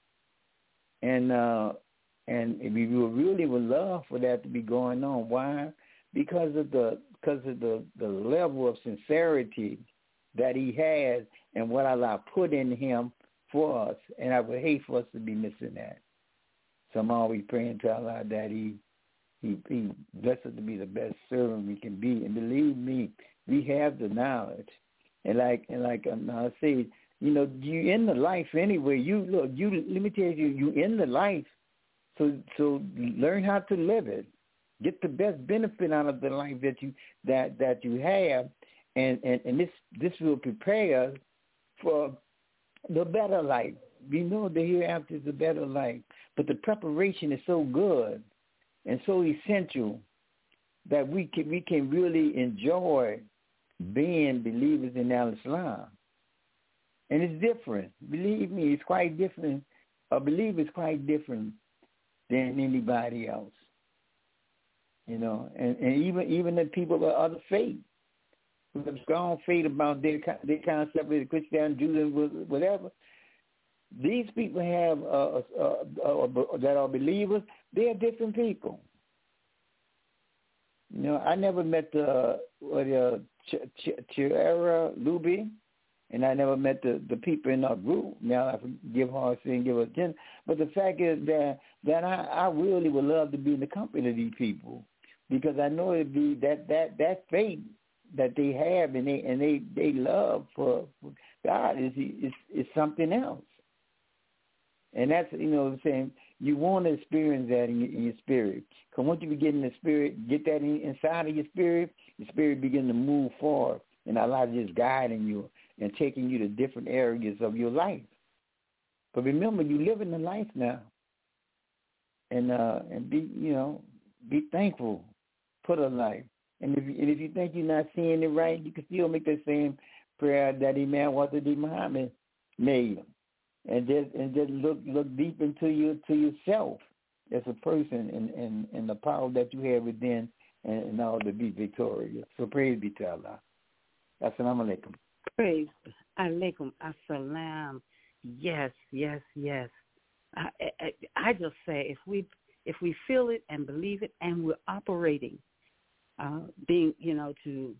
and uh, and we really would love for that to be going on. Why? Because of the because of the, the level of sincerity that he has and what Allah put in him for us, and I would hate for us to be missing that. So I'm always praying to Allah that he. He, he blessed us to be the best servant we can be, and believe me, we have the knowledge. And like and like um, I say, you know, you in the life anyway. You look, you let me tell you, you in the life. So so learn how to live it. Get the best benefit out of the life that you that that you have, and and, and this this will prepare us for the better life, we know the hereafter is a better life, but the preparation is so good and so essential that we can we can really enjoy being believers in Al-Islam. And it's different. Believe me, it's quite different. A believer is quite different than anybody else. You know, and, and even even the people of other faith, who have strong faith about their their concept of Christianity, Judaism, whatever. These people have uh, uh, uh, uh, that are believers. They are different people. You know, I never met the what uh, Ch- Ch- Chiara Luby, and I never met the, the people in our group. Now I give her a and give her attention. But the fact is that that I, I really would love to be in the company of these people, because I know it'd be that that that faith that they have and they and they, they love for, for God is is is something else. And that's, you know what I'm saying, you want to experience that in your, in your spirit. Because once you begin in the spirit, get that in, inside of your spirit, your spirit begin to move forward. And Allah is just guiding you and taking you to different areas of your life. But remember, you live in the life now. And uh, and be, you know, be thankful for the life. And if, you, and if you think you're not seeing it right, you can still make that same prayer that Imam Waziri Muhammad made. And just and just look look deep into your to yourself as a person and, and, and the power that you have within and, and all to be victorious. So praise be to Allah. Assalamu alaikum. Praise alaikum assalam. Yes, yes, yes. I, I, I just say if we if we feel it and believe it and we're operating, uh, being you know to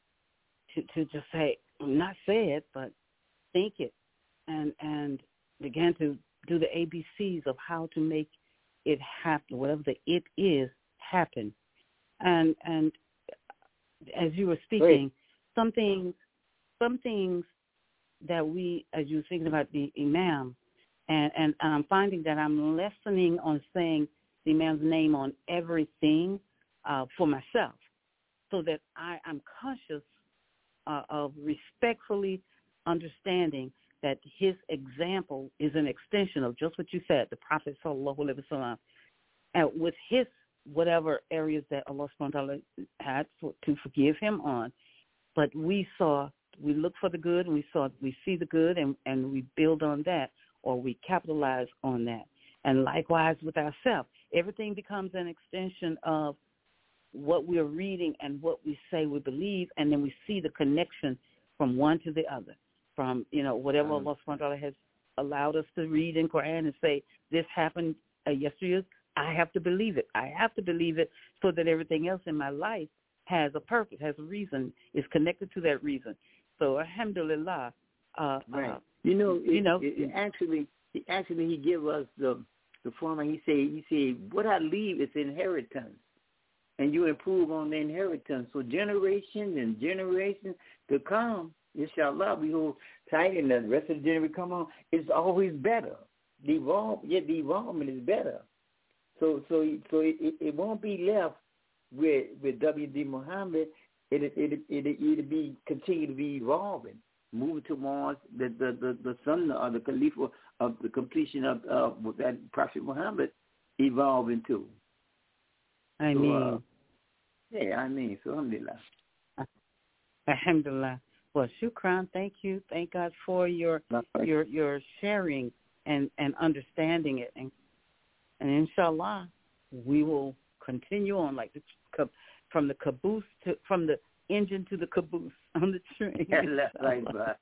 to to just say not say it but think it and and began to do the A B Cs of how to make it happen, whatever the it is, happen. And and as you were speaking, Wait. some things, some things that we, as you were thinking about the Imam, and, and I'm finding that I'm lessening on saying the Imam's name on everything uh, for myself, so that I am conscious uh, of respectfully understanding that his example is an extension of just what you said, the Prophet sallallahu alaihi wasallam, and with his whatever areas that Allah subhanahu wa ta'ala had for, to forgive him on. But we saw, we look for the good, and we saw, we see the good, and, and we build on that, or we capitalize on that. And likewise with ourselves, everything becomes an extension of what we're reading and what we say we believe, and then we see the connection from one to the other. From, you know, whatever um, Allah subhanahu wa ta'ala has allowed us to read in Quran and say, this happened uh, yesterday, I have to believe it. I have to believe it so that everything else in my life has a purpose, has a reason, is connected to that reason. So, alhamdulillah. Uh, right. Uh, you know, it, you know, it, it actually, it actually he give us the, the formula. He say, he say, what I leave is inheritance. And you improve on the inheritance. So generations and generations to come, inshallah, we hold tight, and the rest of the generation come on. It's always better. The evolve, yeah, the evolvement is better. So, so, so it, it, it won't be left with with W D Muhammad. It it it it it'll be continue to be evolving, moving towards the the the, the sunnah or the Khalifa of the completion of uh, that Prophet Muhammad evolving too. I so, mean, uh, yeah, I mean, so alhamdulillah. Alhamdulillah. Well, shukran, thank you. Thank God for your your your sharing and, and understanding it. And, and inshallah, we will continue on like the, from the caboose to from the engine to the caboose on the train. Allah Akbar.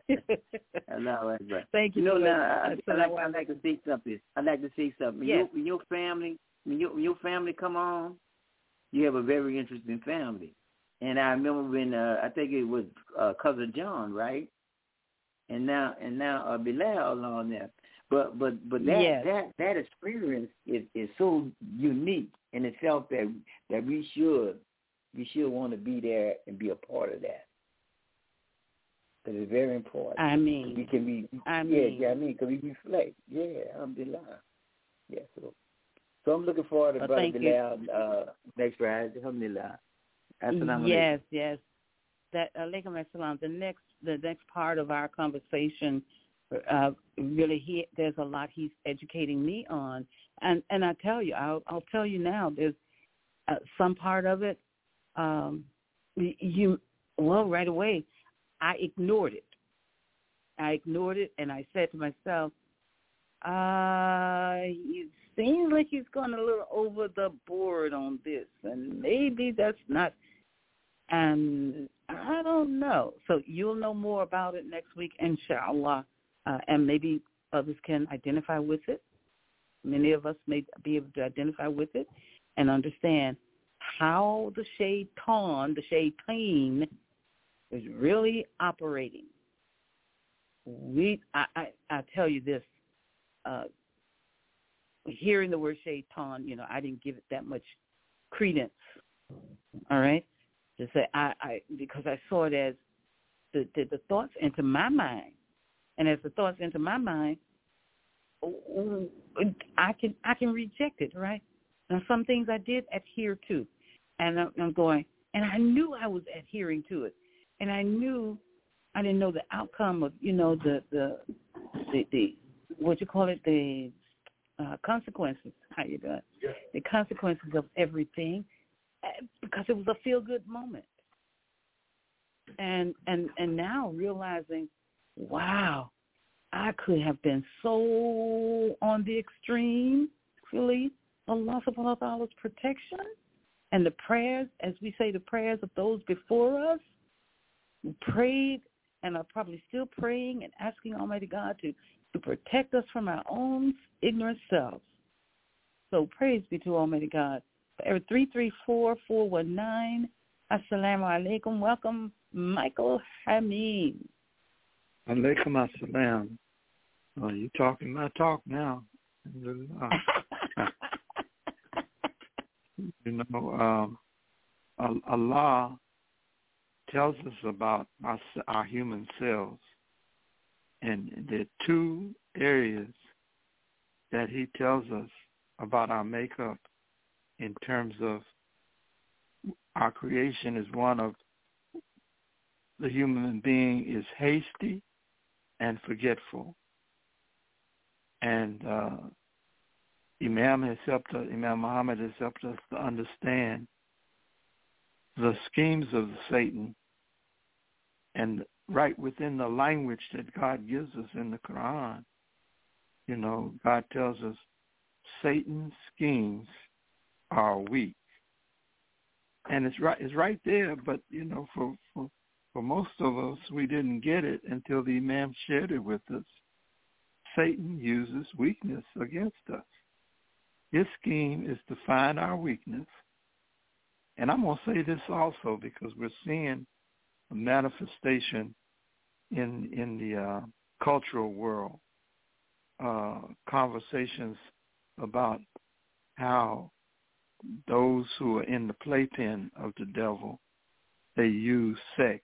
Allah Akbar. Thank you. You know, now, I, I, like, I like to say something. I like to say something. When, yes. your, when your family, when your, when your family come on, you have a very interesting family. And I remember when uh, I think it was uh, cousin John, right? And now and now uh, Bilal on there. But but but that yes. that that experience is, is so unique in itself that that we should we should want to be there and be a part of that. Because it's very important. I mean, we can be. I yeah, mean, yeah. I mean, because we reflect. Yeah, alhamdulillah. Yeah. So so I'm looking forward to well, Brother Bilal uh, next Friday. Alhamdulillah. Assalamu yes, alaikum. yes. That alaikum assalam. The next, the next part of our conversation uh, really, he there's a lot he's educating me on, and and I tell you, I'll I'll tell you now, there's uh, some part of it, um, you well right away, I ignored it. I ignored it, and I said to myself, uh, it seems like he's going a little over the board on this, and maybe that's not, and I don't know. So you'll know more about it next week, inshallah, uh, and maybe others can identify with it. Many of us may be able to identify with it and understand how the shaitan, the shaitan, is really operating. We, I, I, I tell you this, uh, hearing the word shaitan, you know, I didn't give it that much credence. All right, to say I, I because I saw it as the, the the thoughts into my mind, and as the thoughts into my mind, I can I can reject it. Right now, some things I did adhere to, and I'm going, and I knew I was adhering to it, and I knew. I didn't know the outcome of, you know, the the the, the what you call it, the uh, consequences. How you doing? Yeah. The consequences of everything, because it was a feel good moment. And and and now realizing, wow, I could have been so on the extreme. Really, Allah subhanahu wa ta'ala's protection and the prayers, as we say, the prayers of those before us, who prayed. And are probably still praying and asking Almighty God to, to protect us from our own ignorant selves. So praise be to Almighty God. three three four, four one nine, Assalamu alaikum. Welcome, Michael Hamid. Alaikum assalam. Oh, you talking my talk now. You know, um, Allah tells us about our, our human selves, and there are two areas that he tells us about our makeup in terms of our creation. Is one of the human being is hasty and forgetful, and uh, Imam has helped us, Imam Muhammad has helped us to understand the schemes of Satan, and right within the language that God gives us in the Quran, you know, God tells us Satan's schemes are weak. And it's right it's right there, but, you know, for, for, for most of us, we didn't get it until the Imam shared it with us. Satan uses weakness against us. His scheme is to find our weakness. And I'm going to say this also because we're seeing a manifestation in in the uh, cultural world, uh, conversations about how those who are in the playpen of the devil, they use sex,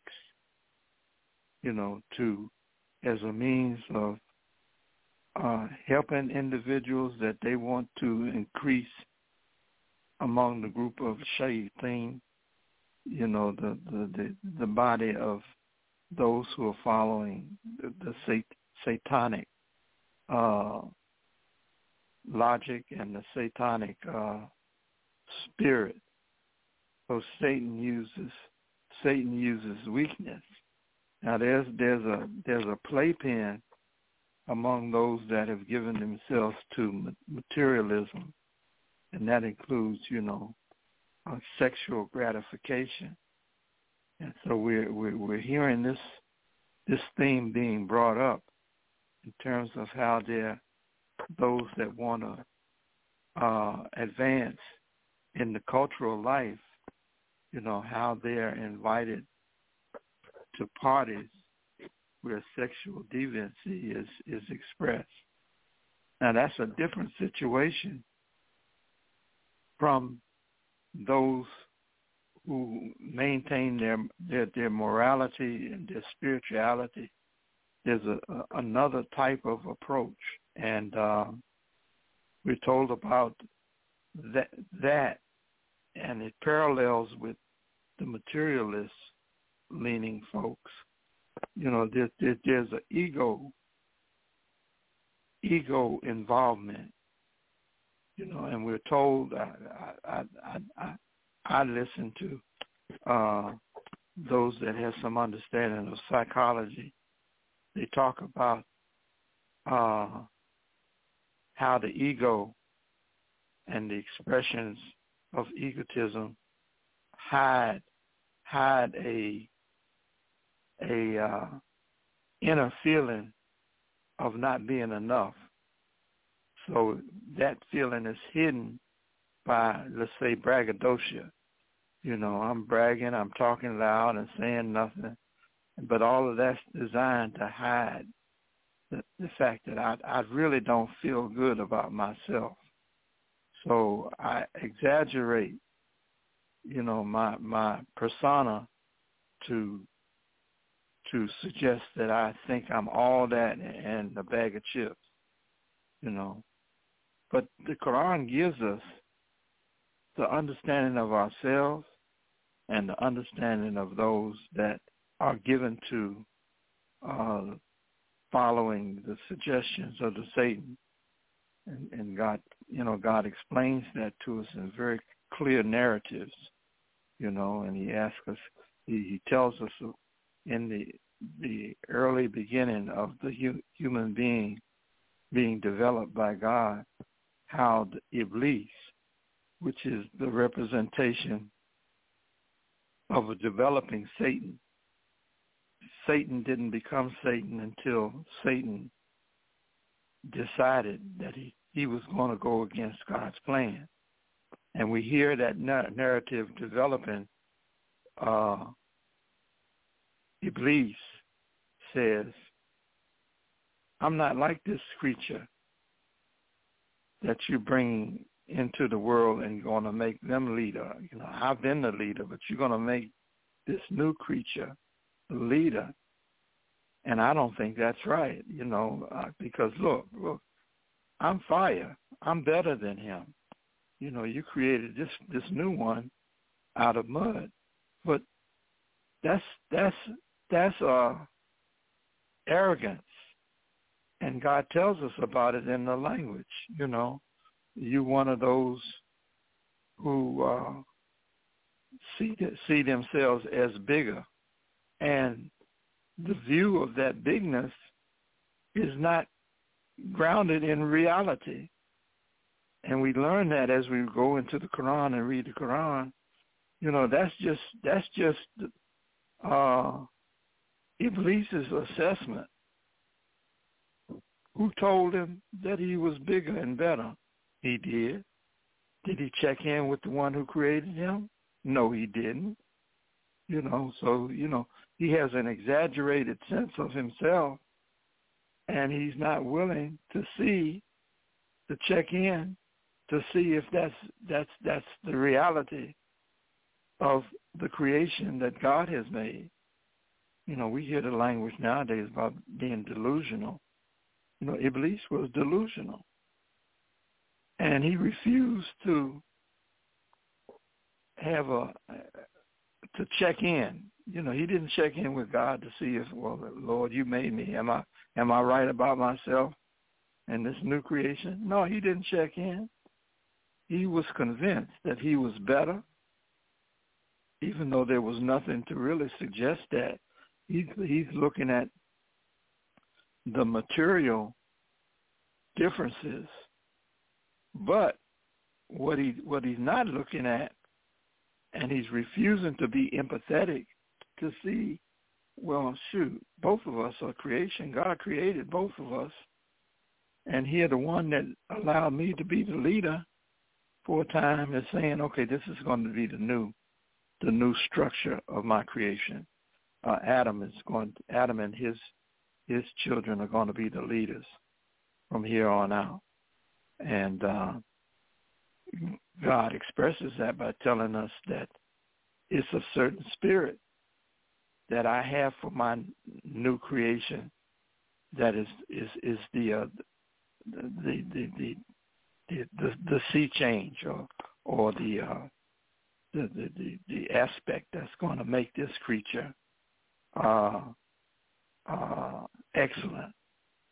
you know, to as a means of uh, helping individuals that they want to increase among the group of shayateen, you know, the, the, the, the body of those who are following the, the sat- satanic uh, logic and the satanic uh, spirit. So Satan uses Satan uses weakness. Now there's there's a there's a playpen among those that have given themselves to materialism. And that includes, you know, uh, sexual gratification. And so we're, we're we're hearing this this theme being brought up in terms of how there those that want to uh, advance in the cultural life, you know, how they're invited to parties where sexual deviancy is, is expressed. Now that's a different situation from those who maintain their, their their morality and their spirituality. There's a, a another type of approach, and uh, we're told about that that, and it parallels with the materialist leaning folks. You know, there, there, there's an ego ego involvement. You know, and we're told, I, I, I, I, I listen to uh, those that have some understanding of psychology. They talk about uh, how the ego and the expressions of egotism hide hide a a uh, inner feeling of not being enough. So that feeling is hidden by, let's say, braggadocio. You know, I'm bragging, I'm talking loud and saying nothing, but all of that's designed to hide the, the fact that I, I really don't feel good about myself. So I exaggerate, you know, my my persona to to suggest that I think I'm all that and a bag of chips, you know. But the Quran gives us the understanding of ourselves and the understanding of those that are given to uh, following the suggestions of the Satan. And, and God, you know, God explains that to us in very clear narratives, you know, and he asks us, he, he tells us in the the early beginning of the hu- human being being developed by God, how the Iblis, which is the representation of a developing Satan. Satan didn't become Satan until Satan decided that he, he was going to go against God's plan. And we hear that na- narrative developing. Uh, Iblis says, I'm not like this creature that you bring into the world and going to make them leader. You know, I've been the leader, but you're going to make this new creature the leader. And I don't think that's right, you know, uh, because look, look, I'm fire. I'm better than him. You know, you created this this new one out of mud, but that's that's that's uh, arrogance, and God tells us about it in the language. You know, you one of those who uh, see see themselves as bigger, and the view of that bigness is not grounded in reality. And we learn that as we go into the Quran and read the Quran. You know, that's just that's just uh, Iblis's assessment. Who told him that he was bigger and better? He did. Did he check in with the one who created him? No, he didn't. You know, so, you know, he has an exaggerated sense of himself, and he's not willing to see, to check in, to see if that's that's that's the reality of the creation that God has made. You know, we hear the language nowadays about being delusional. You know, Iblis was delusional, and he refused to have a to check in. You know, he didn't check in with God to see if, well, Lord, you made me. Am I am I right about myself and this new creation? No, he didn't check in. He was convinced that he was better, even though there was nothing to really suggest that. He's, he's looking at the material differences, but what he what he's not looking at, and he's refusing to be empathetic to see, well, shoot, both of us are creation. God created both of us, and here the one that allowed me to be the leader for a time is saying, okay, this is going to be the new, the new structure of my creation. Uh, Adam is going. To, Adam and his his children are going to be the leaders from here on out, and uh, God expresses that by telling us that it's a certain spirit that I have for my new creation that is is is the uh, the, the the the the the sea change or or the uh, the, the the the aspect that's going to make this creature uh, uh, excellent.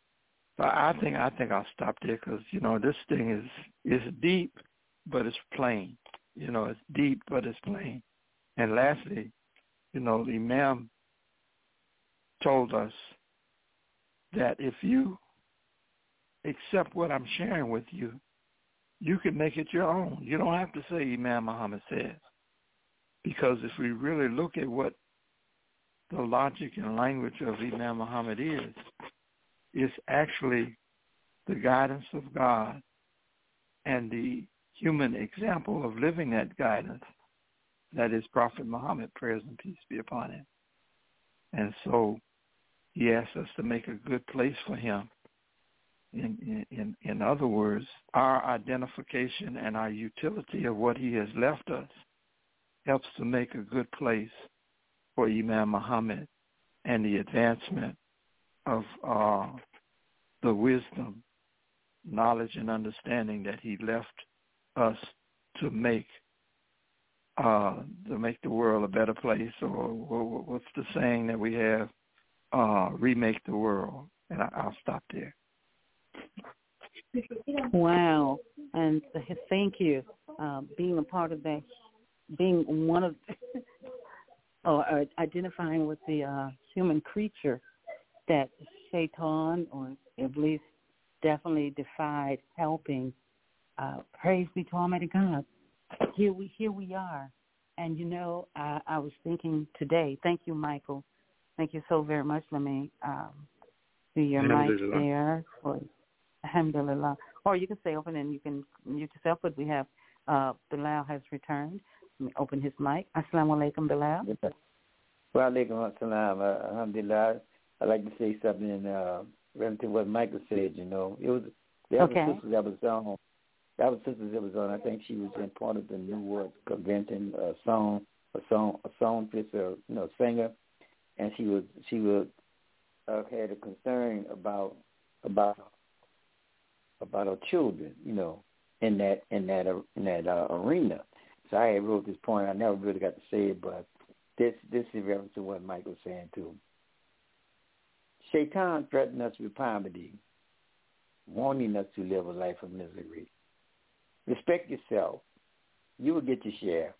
So I think I think I'll stop there because, you know, this thing is is deep, but it's plain. You know, it's deep, but it's plain. And lastly, you know, the Imam told us that if you accept what I'm sharing with you, you can make it your own. You don't have to say Imam Muhammad says. Because if we really look at what the logic and language of Imam Muhammad is, it's actually the guidance of God and the human example of living that guidance that is Prophet Muhammad, prayers and peace be upon him. And so he asks us to make a good place for him. In, in, in other words, our identification and our utility of what he has left us helps to make a good place for Imam Muhammad and the advancement of uh, the wisdom, knowledge, and understanding that he left us to make uh, to make the world a better place. Or, or what's the saying that we have? Uh, remake the world. And I, I'll stop there. Wow. And thank you. Uh, being a part of that, being one of, or uh, identifying with the uh, human creature that Shaitan or Iblis definitely defied helping. Uh, praise be to Almighty God. Here we here we are. And, you know, I, I was thinking today, thank you, Michael. Thank you so very much. Let me um, do your mic there. For, alhamdulillah. Or you can stay open and you can mute yourself, but we have uh, Bilal has returned. Let me open his mic. Assalamu alaikum, Bilal. Wa alaikum assalam. Uh, alhamdulillah. I'd like to say something uh, relative to what Michael said, you know. It was the other okay. sisters that was on. The other sisters that was on, I think she was in part of the New World Convention, a song, a song, a songstress, or you know, singer, and she was she was uh, had a concern about about about her children, you know, in that in that uh, in that uh, arena. So I had wrote this point. I never really got to say it, but this this is reference to what Mike was saying too. Shaitan threatened us with poverty, wanting us to live a life of misery. Respect yourself. You will get your share.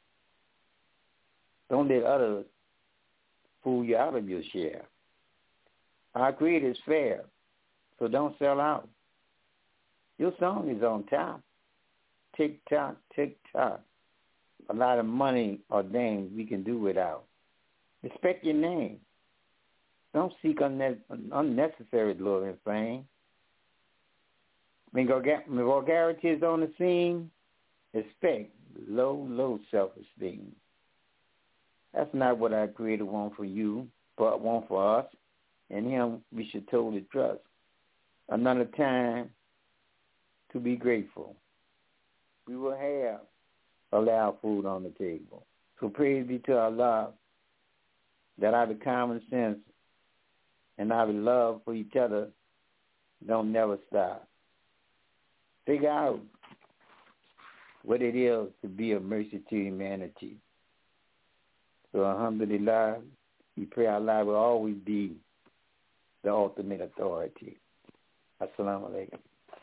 Don't let others fool you out of your share. Our Creator is fair, so don't sell out. Your song is on top. Tick-tock, tick-tock. A lot of money or things we can do without. Respect your name. Don't seek unne- unnecessary glory and fame. When vulgarity is on the scene, expect low, low self-esteem. That's not what our Creator wants for you, but wants for us. And Him we should totally trust. Another time to be grateful. We will have allowed food on the table. So praise be to Allah that our common sense and our love for each other don't never stop. Figure out what it is to be a mercy to humanity. So alhamdulillah, we pray Allah will always be the ultimate authority. Assalamu alaikum.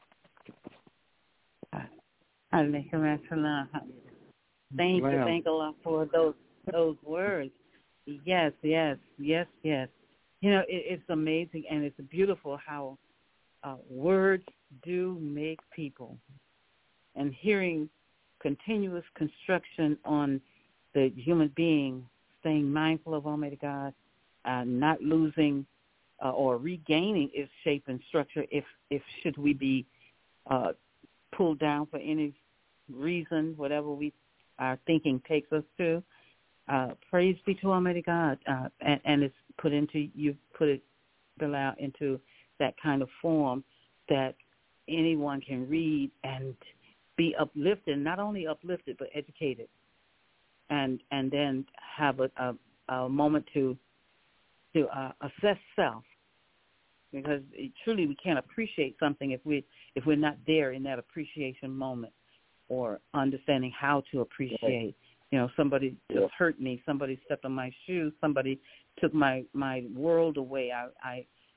Alaikum assalam. Thank you, thank Allah for those those words. Yes, yes, yes, yes. You know, it, it's amazing and it's beautiful how uh, words do make people. And hearing continuous construction on the human being, staying mindful of Almighty God, uh, not losing uh, or regaining its shape and structure if, if should we be uh, pulled down for any reason, whatever we our thinking takes us to. Uh, praise be to Almighty God, uh, and, and it's put into you put it Bilal into that kind of form that anyone can read and be uplifted, not only uplifted but educated, and and then have a, a, a moment to to uh, assess self, because it, truly we can't appreciate something if we if we're not there in that appreciation moment or understanding how to appreciate. You know, somebody just yeah. hurt me. Somebody stepped on my shoes. Somebody took my, my world away. I, I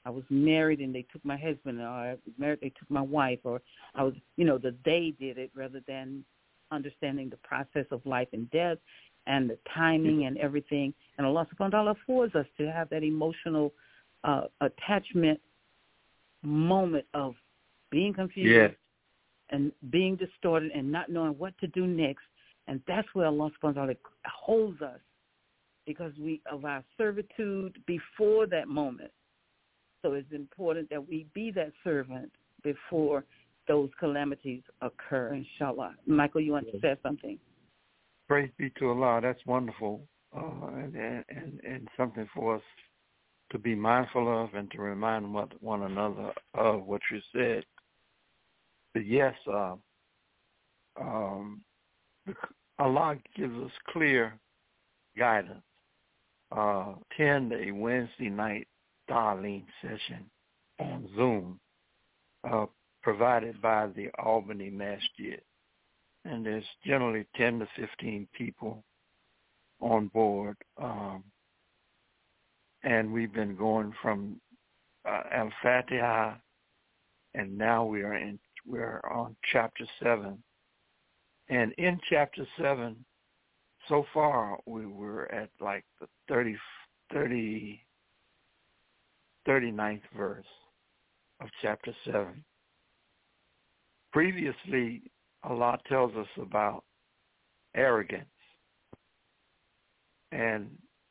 I was married and they took my husband, or I was married, they took my wife, or I was, you know, the they did it rather than understanding the process of life and death and the timing and everything. And Allah subhanahu wa ta'ala affords us to have that emotional uh, attachment moment of being confused yeah. and being distorted and not knowing what to do next. And that's where Allah subhanahu wa ta'ala holds us, because we of our servitude before that moment. So it's important that we be that servant before those calamities occur, inshallah. Michael, you want to say something? Praise be to Allah. That's wonderful, uh, and, and, and something for us to be mindful of and to remind one another of what you said. But yes, uh, um, Allah gives us clear guidance. Uh, attend a Wednesday night Darlene session on Zoom, uh, provided by the Albany Masjid. And there's generally ten to fifteen people on board. Um, and we've been going from uh, Al-Fatiha, and now we are in, we're on chapter seven. And in chapter seven, so far we were at like the thirty, thirty, thirty-ninth verse of chapter seven. Previously, Allah tells us about arrogance and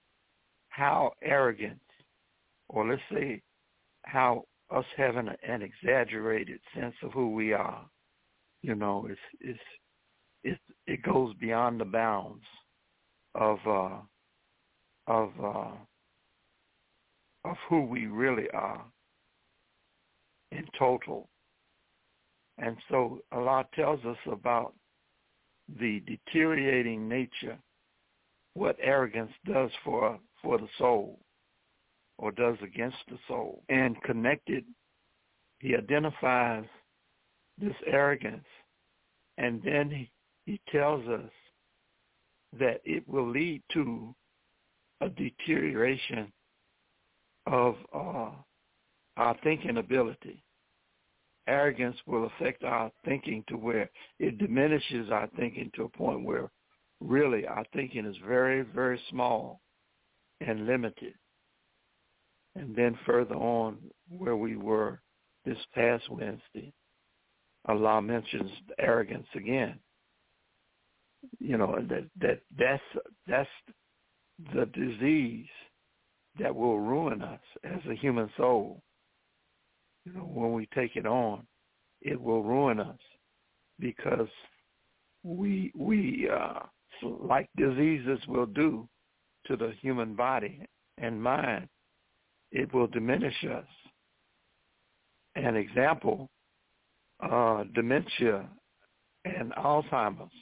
how arrogance, or let's say how us having an exaggerated sense of who we are, you know, it's, it's, it's, it goes beyond the bounds of uh, of uh, of who we really are in total. And so Allah tells us about the deteriorating nature, what arrogance does for for the soul, or does against the soul. And connected, he identifies this arrogance, and then he, he tells us that it will lead to a deterioration of uh, our thinking ability. Arrogance will affect our thinking to where it diminishes our thinking to a point where really our thinking is very, very small and limited. And then further on, where we were this past Wednesday, Allah mentions arrogance again. You know, that that that's that's the disease that will ruin us as a human soul. You know, when we take it on, it will ruin us, because we we uh, like diseases will do to the human body and mind, it will diminish us. An example, uh, dementia and Alzheimer's.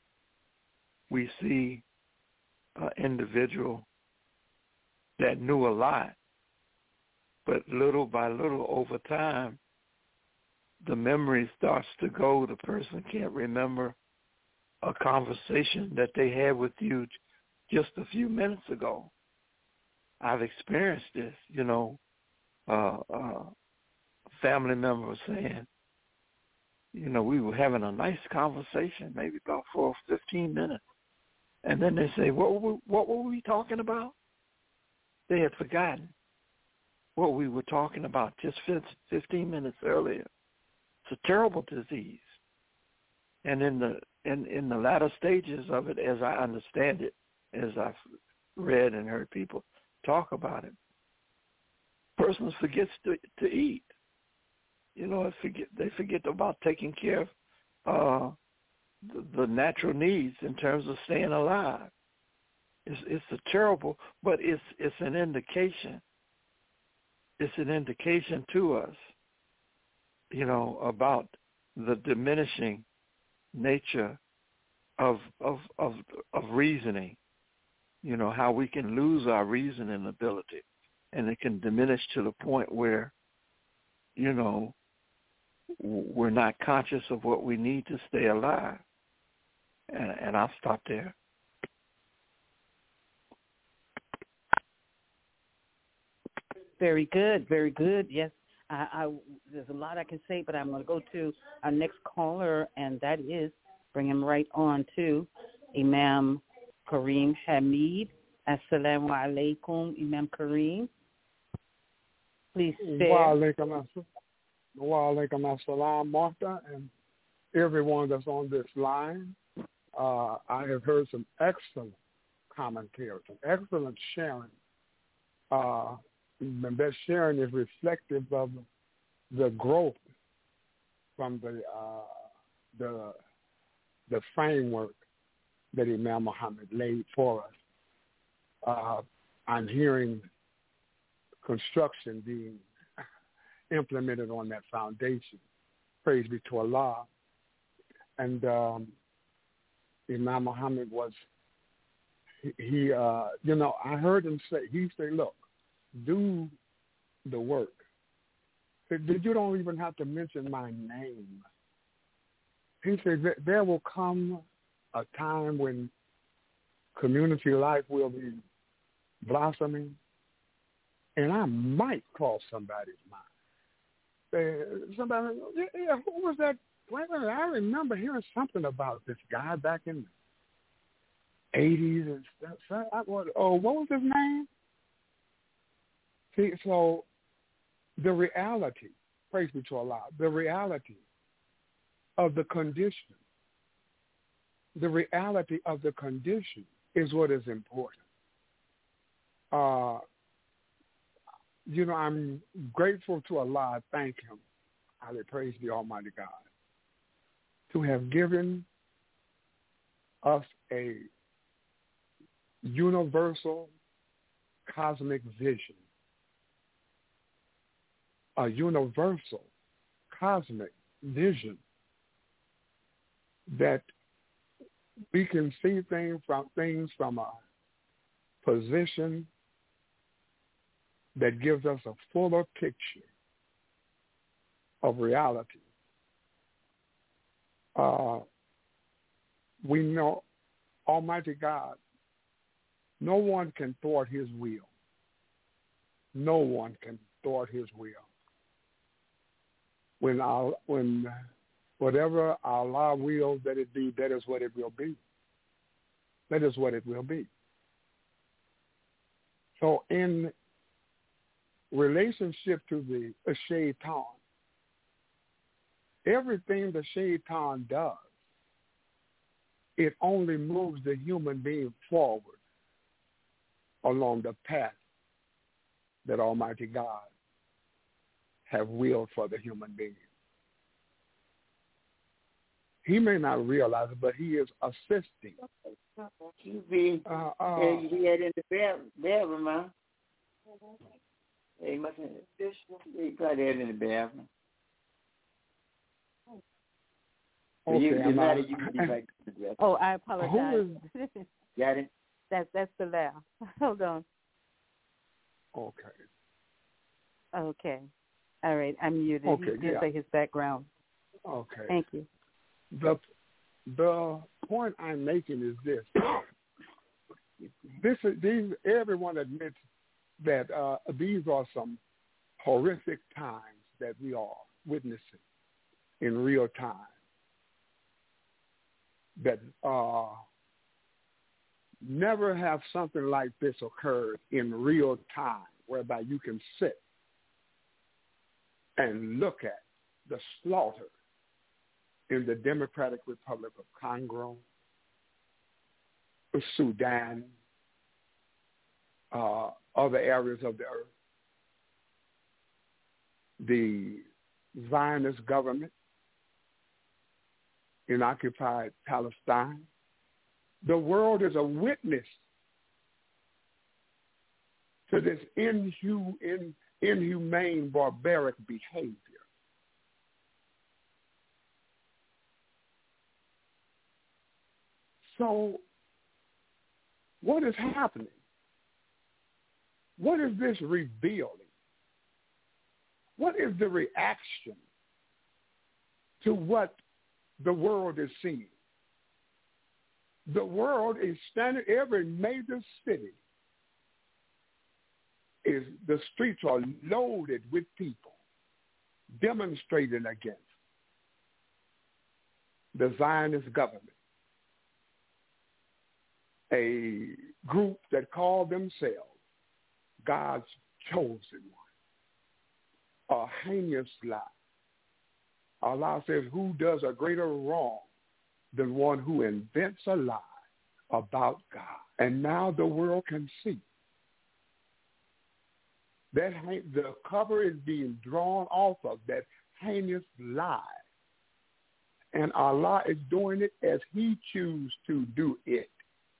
We see an individual that knew a lot, but little by little over time, the memory starts to go. The person can't remember a conversation that they had with you just a few minutes ago. I've experienced this, you know, uh, uh, a family member was saying, you know, we were having a nice conversation, maybe about for fifteen minutes. And then they say, what were, what were we talking about? They had forgotten what we were talking about just fifteen minutes earlier. It's a terrible disease. And in the in, in the latter stages of it, as I understand it, as I've read and heard people talk about it, persons forgets to, to eat. You know, forget, they forget about taking care of uh, the, the natural needs in terms of staying alive. It's, it's a terrible, but it's it's an indication. It's an indication to us, you know, about the diminishing nature of of of of reasoning. You know, how we can lose our reasoning ability, and it can diminish to the point where, you know, we're not conscious of what we need to stay alive. And, and I'll stop there. Very good, very good. Yes, I, I, there's a lot I can say, but I'm going to go to our next caller, and that is, bring him right on to Imam Kareem Hamid. Assalamu alaikum, Imam Kareem. Please share. Wa alaikum assalam, Martha, and everyone that's on this line. Uh, I have heard some excellent commentary, some excellent sharing. Uh, and that sharing is reflective of the growth from the uh, the the framework that Imam Muhammad laid for us. Uh, I'm hearing construction being implemented on that foundation. Praise be to Allah. And um, Imam Muhammad was, he, he uh, you know, I heard him say, he said, look, do the work. He said, you don't even have to mention my name. He said, there will come a time when community life will be blossoming, and I might cross somebody's mind. Uh, somebody, yeah, yeah, who was that? Wait a minute, I remember hearing something about this guy back in the eighties and stuff. I, oh, what was his name? See, so the reality, praise be to Allah, the reality of the condition, the reality of the condition is what is important. Uh, you know, I'm grateful to Allah. I thank Him. I praise the Almighty God to have given us a universal cosmic vision, a universal cosmic vision that we can see things from things from a position that gives us a fuller picture of reality. Uh, we know Almighty God, no one can thwart His will. No one can thwart His will. When our, when whatever Allah wills that it be, that is what it will be. That is what it will be. So in relationship to the shaitan, everything the shaitan does, it only moves the human being forward along the path that Almighty God have willed for the human being. He may not realize it, but he is assisting. You be, uh, uh, yeah, you had in the bathroom, huh? Yeah, he must have, he probably had in the bathroom. Okay, you, I'm not, you can be right to the oh, I apologize. Who is, got it? That's that's the laugh. Hold on. Okay. Okay. All right. I'm muted. Okay, He did yeah. say his background. Okay. Thank you. The the point I'm making is this. This is these everyone admits that uh, these are some horrific times that we are witnessing in real time. That uh, never have something like this occurred in real time, whereby you can sit and look at the slaughter in the Democratic Republic of Congo, Sudan, uh, other areas of the earth, the Zionist government in occupied Palestine. The world is a witness to this inhu- in, inhumane, barbaric behavior. So, what is happening? What is this revealing? What is the reaction to what the world is seeing? The world is standing, every major city is the streets are loaded with people demonstrating against the Zionist government, a group that call themselves God's chosen one, a heinous lie. Allah says, who does a greater wrong than one who invents a lie about God? And now the world can see that the cover is being drawn off of that heinous lie. And Allah is doing it as he chooses to do it.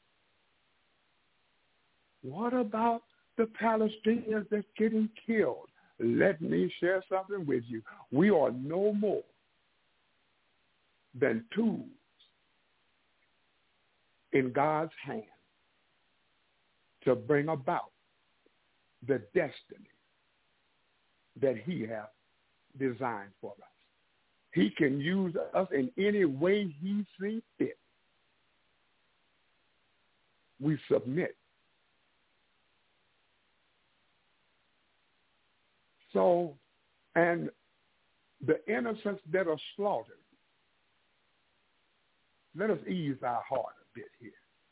What about the Palestinians that's getting killed? Let me share something with you. We are no more than tools in God's hand to bring about the destiny that he has designed for us. He can use us in any way he sees fit. We submit. So, and the innocents that are slaughtered, let us ease our heart a bit here.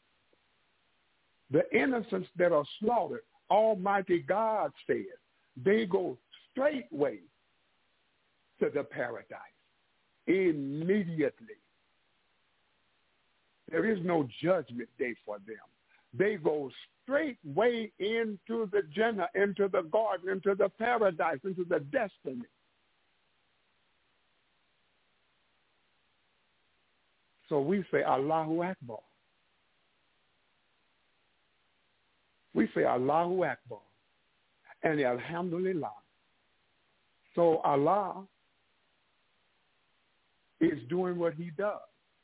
The innocents that are slaughtered, Almighty God says, they go straightway to the paradise immediately. There is no judgment day for them. They go straightway into the Jannah, into the garden, into the paradise, into the destiny. So we say, Allahu Akbar. We say, Allahu Akbar. And Alhamdulillah. So Allah is doing what he does.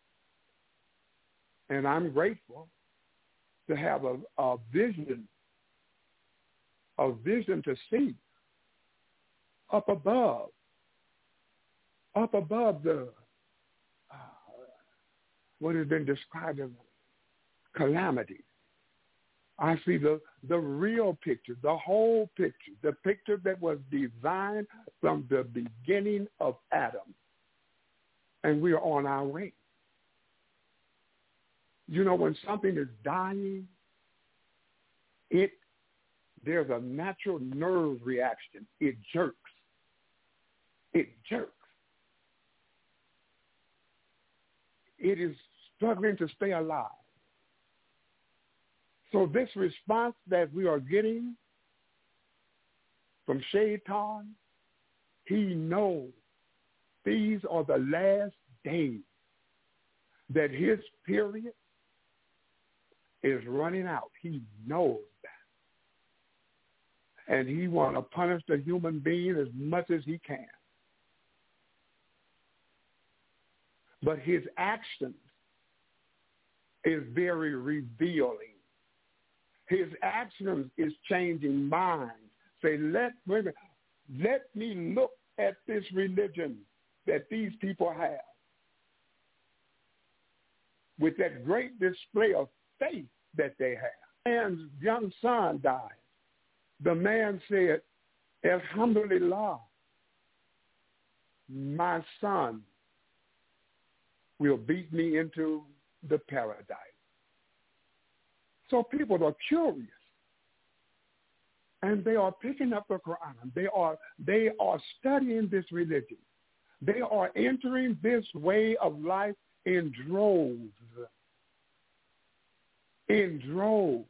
And I'm grateful to have a, a vision, a vision to see up above, up above the, uh, what has been described as calamity. I see the, the real picture, the whole picture, the picture that was designed from the beginning of Adam. And we are on our way. You know, when something is dying, it there's a natural nerve reaction. It jerks. It jerks. It is struggling to stay alive. So this response that we are getting from Shaitan, he knows these are the last days, that his period is running out. He knows that. And he wants to punish the human being as much as he can. But his actions is very revealing. His actions is changing minds. Say, let, let me look at this religion that these people have with that great display of faith that they have. Man's young son died. The man said, Alhamdulillah, my son will beat me into the paradise. So people are curious. And they are picking up the Quran. They are, they are studying this religion. They are entering this way of life in droves. In droves.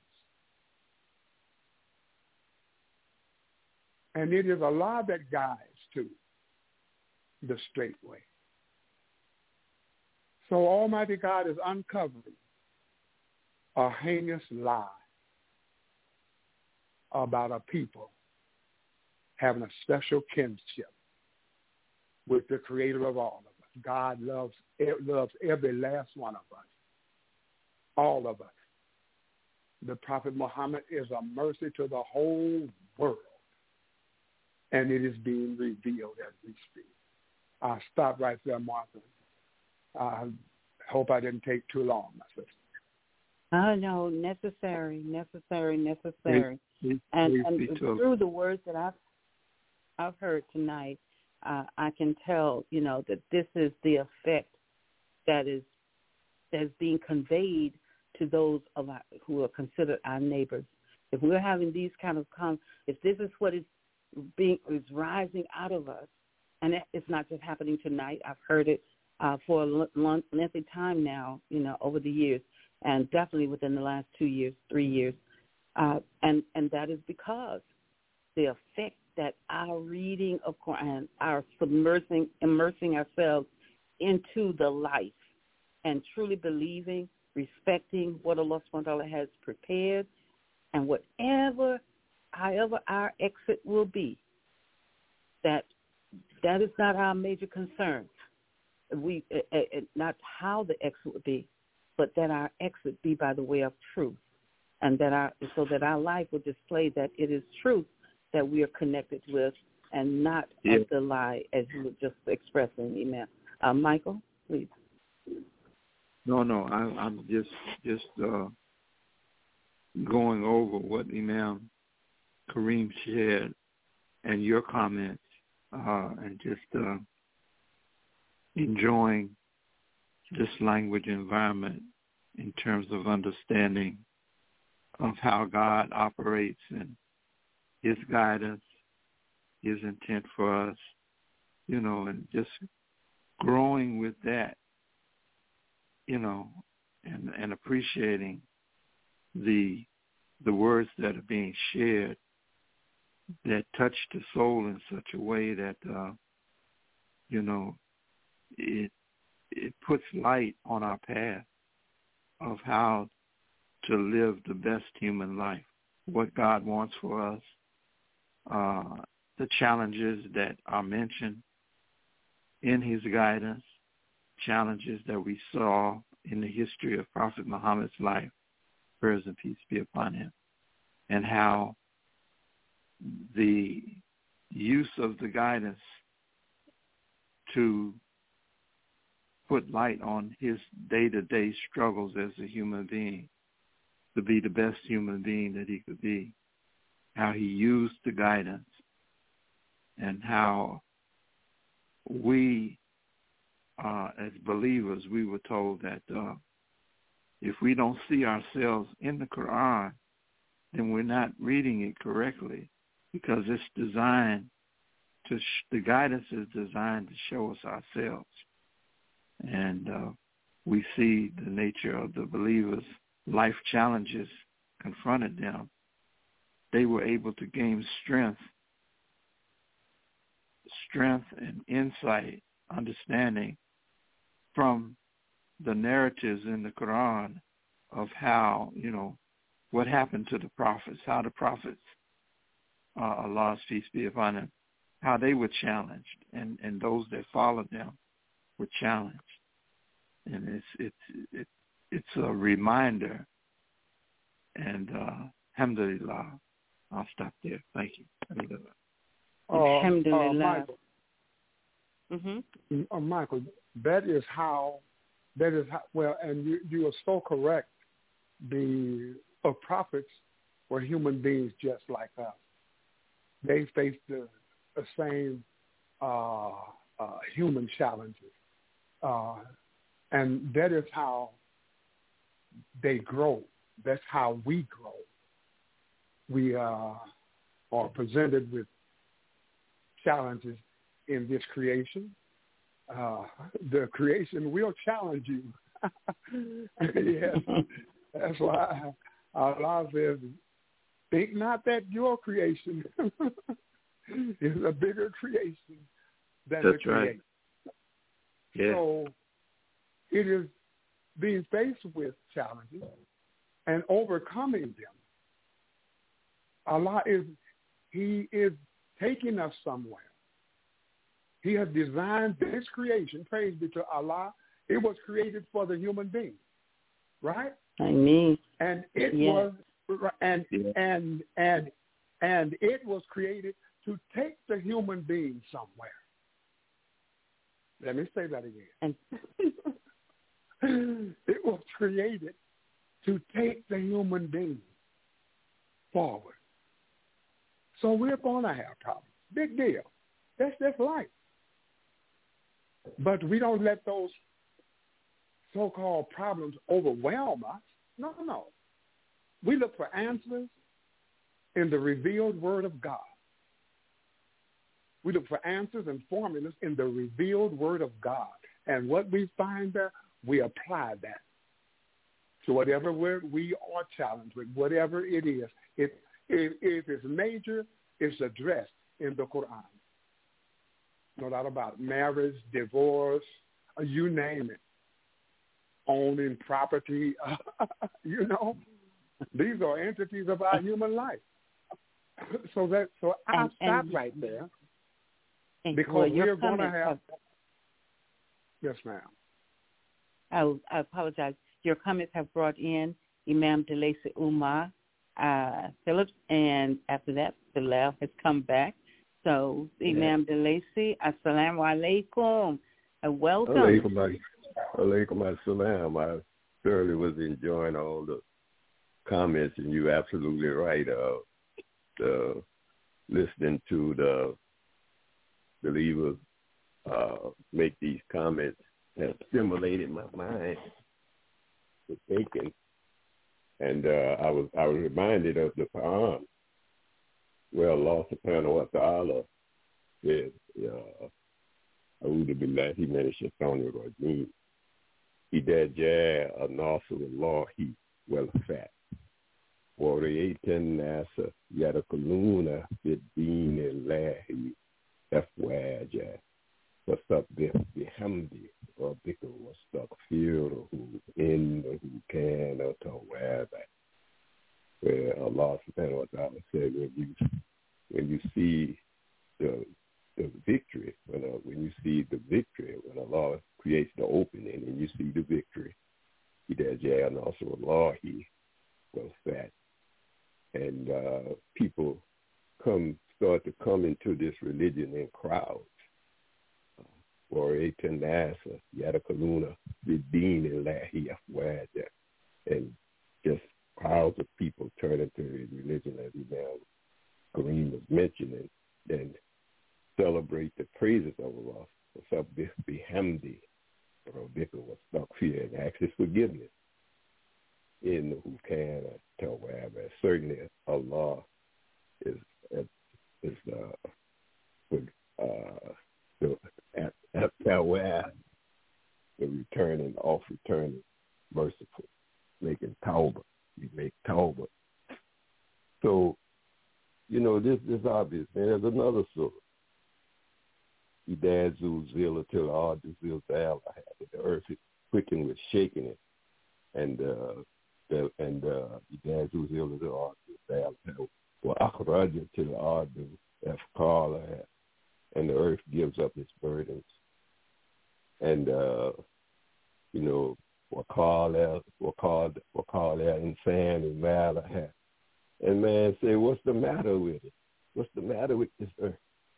And it is Allah that guides to the straight way. So Almighty God is uncovering a heinous lie about a people having a special kinship with the Creator of all of us. God loves, loves every last one of us, all of us. The Prophet Muhammad is a mercy to the whole world, and it is being revealed as we speak. I'll stop right there, Martha. I hope I didn't take too long, my sister. Oh, no, necessary, necessary, necessary. Please, and please and be told. through the words that I've I've heard tonight, uh, I can tell, you know, that this is the effect that is that's being conveyed to those of our, who are considered our neighbors. If we're having these kind of com- if this is what is being is rising out of us, and it's not just happening tonight. I've heard it uh, for a long, lengthy time now, you know, over the years, and definitely within the last two years, three years, uh, and and that is because the effect that our reading of Quran, our submersing, immersing ourselves into the life, and truly believing, respecting what Allah subhanahu wa ta'ala has prepared, and whatever, however our exit will be, that that is not our major concern. We it, it, not how the exit would be, but that our exit be by the way of truth, and that our so that our life will display that it is truth that we are connected with, and not yeah. of the lie, as you were just expressing, Imam. Uh, Michael, please. No, no, I, I'm just just uh, going over what Imam Kareem shared and your comments, uh, and just uh, enjoying this language environment in terms of understanding of how God operates and His guidance, His intent for us, you know, and just growing with that, you know, and, and appreciating the the words that are being shared that touch the soul in such a way that, uh, you know, it it puts light on our path of how to live the best human life, what God wants for us, uh, the challenges that are mentioned in His guidance, challenges that we saw in the history of Prophet Muhammad's life, prayers and peace be upon him, and how the use of the guidance to put light on his day-to-day struggles as a human being, to be the best human being that he could be, how he used the guidance, and how we, uh, as believers, we were told that uh, if we don't see ourselves in the Quran, then we're not reading it correctly, because it's designed to, sh- the guidance is designed to show us ourselves. And uh, we see the nature of the believers' life challenges confronted them. They were able to gain strength, strength and insight, understanding from the narratives in the Quran of how, you know, what happened to the prophets, how the prophets, uh, Allah's peace be upon them, how they were challenged, and, and those that followed them were challenged. And it's it's it, it's a reminder. And uh, alhamdulillah, I'll stop there. Thank you. Alhamdulillah. Uh, Alhamdulillah. Uh, Michael, mm-hmm. uh, Michael, that is how, that is how, well, and you, you are so correct. The uh, prophets were human beings just like us. They faced the, the same uh, uh, human challenges. Uh, and that is how they grow. That's how we grow. We uh, are presented with challenges in this creation. Uh, the creation will challenge you. Yes, that's why Allah says, think not that your creation is a bigger creation than that's the creation. Right. Yeah. So it is being faced with challenges and overcoming them. Allah is, He is taking us somewhere. He has designed this creation, praise be to Allah. It was created for the human being, right? I mean, and it yes. was, and yeah. and and and it was created to take the human being somewhere. Let me say that again. It was created to take the human being forward. So we're going to have problems. Big deal. That's just life. But we don't let those so-called problems overwhelm us. No, no. We look for answers in the revealed Word of God. We look for answers and formulas in the revealed Word of God. And what we find there, we apply that to whatever we're, we are challenged with, whatever it is. It, it, if it's major, it's addressed in the Quran. No doubt about it. Marriage, divorce, uh, you name it. Owning property, uh, you know. These are entities of our human life. So that so I stop right there because well, we're going to have, have. Yes, ma'am. I, I apologize. Your comments have brought in Imam DeLacy Umar uh, Phillips, and after that, Bilal has come back. So, Imam yeah. DeLacy, assalamu alaikum, and welcome. Alaikum, alaikum assalam. I thoroughly was enjoying all the comments, and you're absolutely right. Uh, the, listening to the believers uh, make these comments has stimulated my mind to thinking, and uh, I was I was reminded of the Quran, where Allah subhanahu wa ta'ala says, "A'udhu billahi minash shaitanir rajim. Idha jaa nasrullahi wal fath. وَرَأَيْتَ النَّاسَ يَدْخُلُونَ فِي الدِّينِ اللَّهِ أَفْوَاجًا فَسَبِّحْ بِحَمْدِ رَبِّكَ وَاسْتَغْفِرْهُ إِنَّهُ كَانَ تَوَّابًا." Where Allah subhanahu wa ta'ala said, when you when you see the the victory, when uh, when you see the victory, when Allah creates the opening and you see the victory, إِذَا جَاءَ نَصْرُ اللَّهِ وَالْفَتْحُ. And uh, people come start to come into this religion in crowds. Or Nasa, Yadakaluna, Bidin Ilahi Afwaja. And just crowds of people turn into the religion, as Imam Kareem was mentioning, and celebrate the praises of Allah. Wasabbih bihamdi, Rabbika wastaghfir, and ask his forgiveness. In who can tell wherever. Certainly Allah is is uh, with uh, the at at the returning, off returning, merciful, making tawbah. We make tawbah. So, you know, this this obvious. And there's another surah. Idazu zilla till all the zil the earth is quickened with shaking it, and uh, the, and uh, Idazu zilla till all the well akhraja till all the afqala, and the earth gives up its burdens, and uh, you know, wakala wakala wakala insan and malaha, and man say, what's the matter with it? What's the matter with this earth?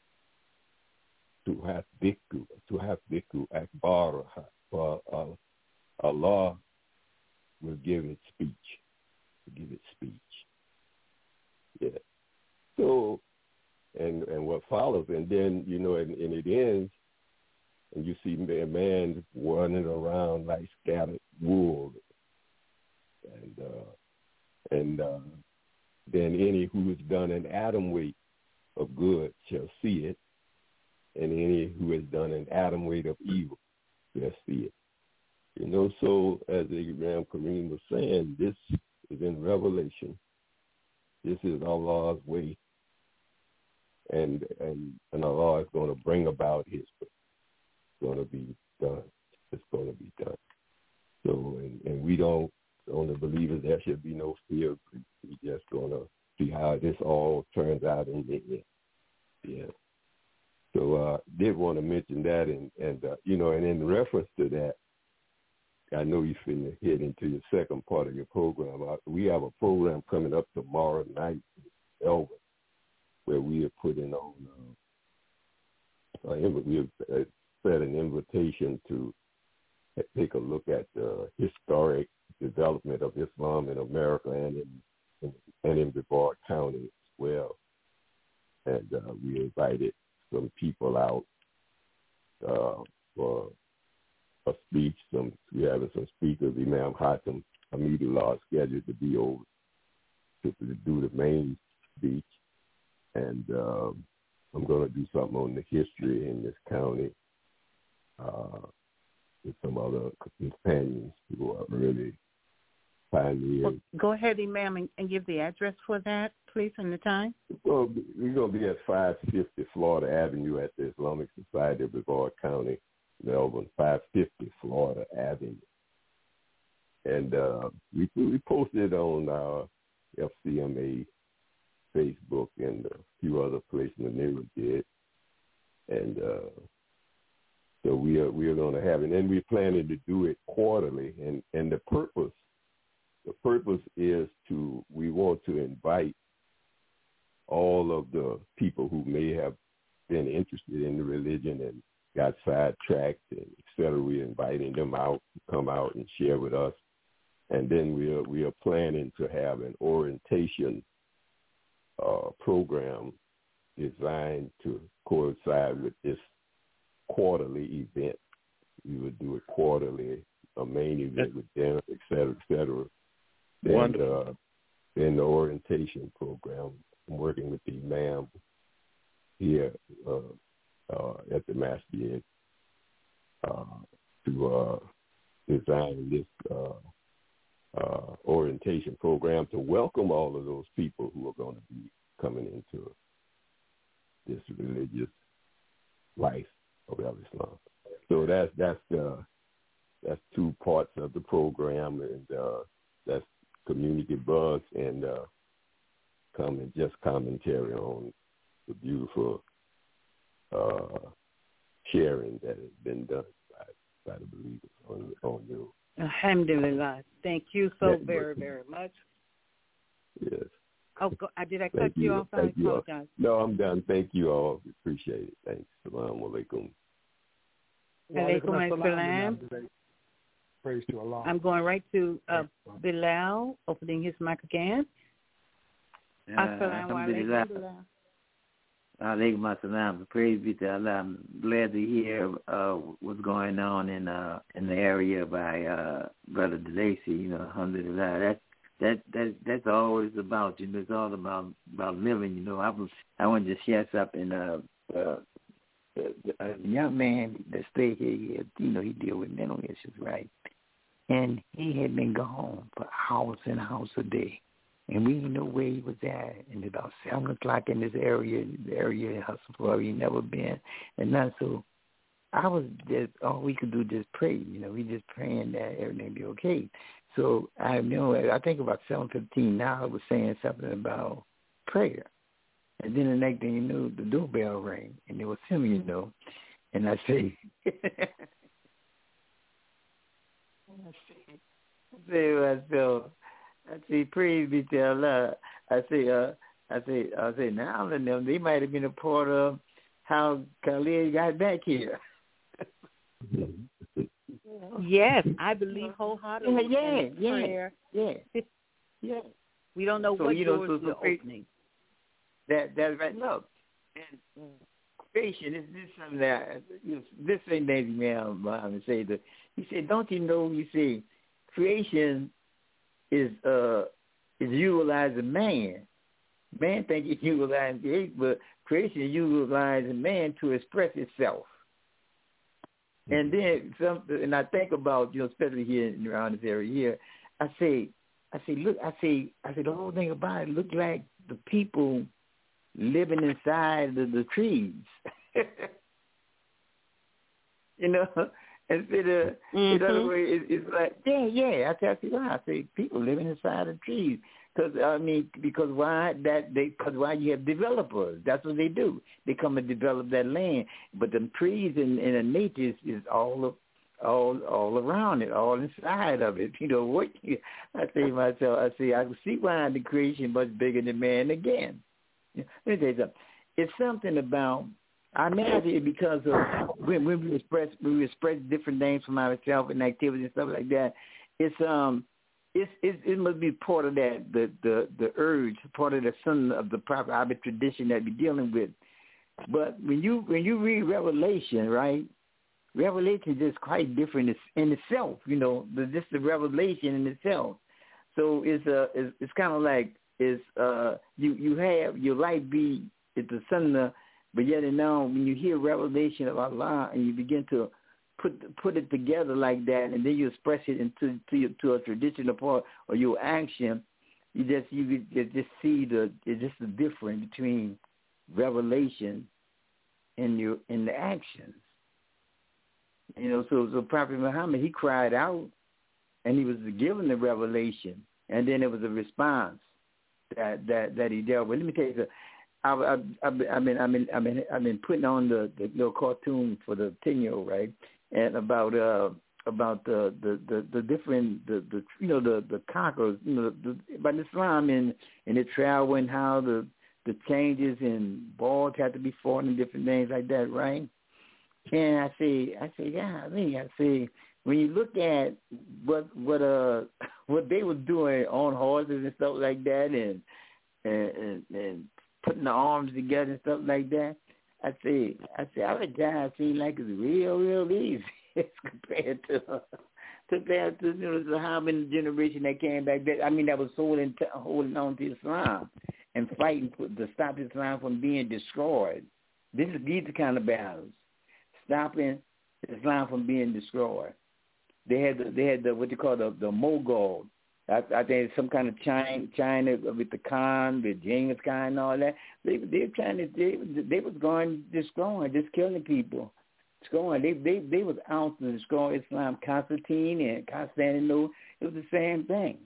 To have biku, to have biku akbar, for uh, Allah will give it speech, give it speech. Yeah. So, and and what follows, and then you know, and, and it ends, and you see a man running around like scattered wool, and uh, and uh, then any who has done an atom weight of good shall see it. And any who has done an atom weight of evil, they'll see it. You know, so as Imam Kareem was saying, this is in Revelation. This is Allah's way. And and, and Allah is going to bring about his way. It's going to be done. It's going to be done. So, and, and we don't, on the believers, there should be no fear. We're just going to see how this all turns out in the end. Yeah. So I uh, did want to mention that, and, and uh, you know, and in reference to that, I know you're finna head into your second part of your program. Uh, we have a program coming up tomorrow night in Elva, where we are putting on, uh, uh, we have uh, set an invitation to take a look at the historic development of Islam in America and in, in, and in Brevard County as well. and uh, we invited some people out uh, for a speech. Some we having some speakers. Imam Hatem Hamidullah is scheduled to be over to, to do the main speech, and uh, I'm going to do something on the history in this county uh, with some other companions who are really pioneers. Well, go ahead, Imam, and, and give the address for that, please, and the time. Well, we're going to be at five fifty Florida Avenue at the Islamic Society of Brevard County, Melbourne, five fifty Florida Avenue. And uh, we we posted on our F C M A Facebook and a few other places, and they did. And uh, so we are we are going to have it, and we're planning to do it quarterly. And, and the purpose the purpose is to we want to invite all of the people who may have been interested in the religion and got sidetracked, and et cetera. We're inviting them out to come out and share with us. And then we are, we are planning to have an orientation uh, program designed to coincide with this quarterly event. We would do it quarterly, a main event with dinner, et cetera, et cetera. And uh, then the orientation program, I'm working with the imam here uh, uh, at the masjid uh, to uh, design this uh, uh, orientation program to welcome all of those people who are going to be coming into this religious life of Islam. So that's that's uh, that's two parts of the program, and uh, that's community buzz and uh, come and just commentary on the beautiful uh, sharing that has been done by, by the believers on, on you. Alhamdulillah. Thank you so Yeah, very, very much. Yes. Oh, go, I did I cut Thank you, you off? I Thank you all. apologize. No, I'm done. Thank you all. We appreciate it. Thanks. Assalamu alaikum. Alaikum assalam. Praise to Allah. I'm going right to uh, Bilal, opening his mic again. Uh, Assalamu alaikum, Bilal. Alaikum assalam. Praise be to Allah. I'm glad to hear uh, what's going on in uh, in the area by uh, Brother DeLacy. You know, alhamdulillah. That's that that that's all it's about. You know, it's all about about living. You know, I was I wanted to share something. Uh, uh, a young man that stayed here, he had, you know, he deal with mental issues, right? And he had been gone for hours and hours a day. And we didn't know where he was at. And about seven o'clock in this area, the area Hustle he never been. And not so I was just, all we could do just pray. You know, we just praying that everything be okay. So I know, I think about seven fifteen now, I was saying something about prayer. And then the next thing you know, the doorbell rang. And it was him, you know. And I say, I say, I feel, I say, praise be to Allah. I say, uh, I say, I say, now and them, they might have been a part of how Khalid got back here. Yes, I believe wholeheartedly. Yeah, in yeah, prayer. yeah, yeah. We don't know so, what you know, doors so, so will opening. That that's right. Look, and creation is this something that you know, this thing that man Muhammad said that he said, don't you know? You see, creation is uh is utilizing man. Man think it's utilizing creation, but creation is utilizing man to express itself. And then something, and I think about, you know, especially here around this area here, I say, I say, look, I say, I say, the whole thing about it look like the people living inside the, the trees. You know, instead of, mm-hmm. in other words, it, it's like, yeah, yeah, I tell you why. I say people living inside the trees. Because, I mean, because why that they because why you have developers. That's what they do. They come and develop that land. But the trees and, and the nature is, is all of, all all around it, all inside of it. You know what? I say to myself, I say I can see why the creation much bigger than man again. Let me tell you something. It's something about I imagine it because of when, when we express when we express different things from ourselves and activities and stuff like that. It's um. it's, it's, it must be part of that, the, the, the urge, part of the son of the Prophet Abid tradition that we're dealing with. But when you when you read Revelation, right, Revelation is just quite different in itself, you know, the, just the revelation in itself. So it's uh, it's, it's kind of like it's uh, you you have your light be it's the sun, but yet and now when you hear revelation of Allah and you begin to put put it together like that, and then you express it into to, your, to a traditional part or your action, you just you just see the it's just the difference between revelation and your in the actions. You know, so so Prophet Muhammad, he cried out, and he was given the revelation, and then there was a response that that, that he dealt with. Let me tell you, I've I've, I've been I've been I've been I've been, I've been putting on the, the little cartoon for the ten year old, right, and about uh about the the, the, the different the, the you know the the conquerors, you know, the, about Islam and and the travel and how the the changes in balls had to be fought and different things like that, right? And I say, I say, yeah, I mean, I say, when you look at what what uh what they were doing on horses and stuff like that, and and and, and putting the arms together and stuff like that, I say, I say, I would die. Seem like it's real, real easy compared to compared to you know the Muhammad generation that came back. That I mean, that was holding holding on to Islam and fighting to stop Islam from being destroyed. This is these are the kind of battles, stopping Islam from being destroyed. They had the, they had the what they call the the Mogul. I, I think some kind of China, China with the Khan, with Genghis Khan and all that. They they were trying to they they was going destroying, just killing people, destroying. They they they was out to destroy Islam. Constantine and Constantinople, it was the same thing.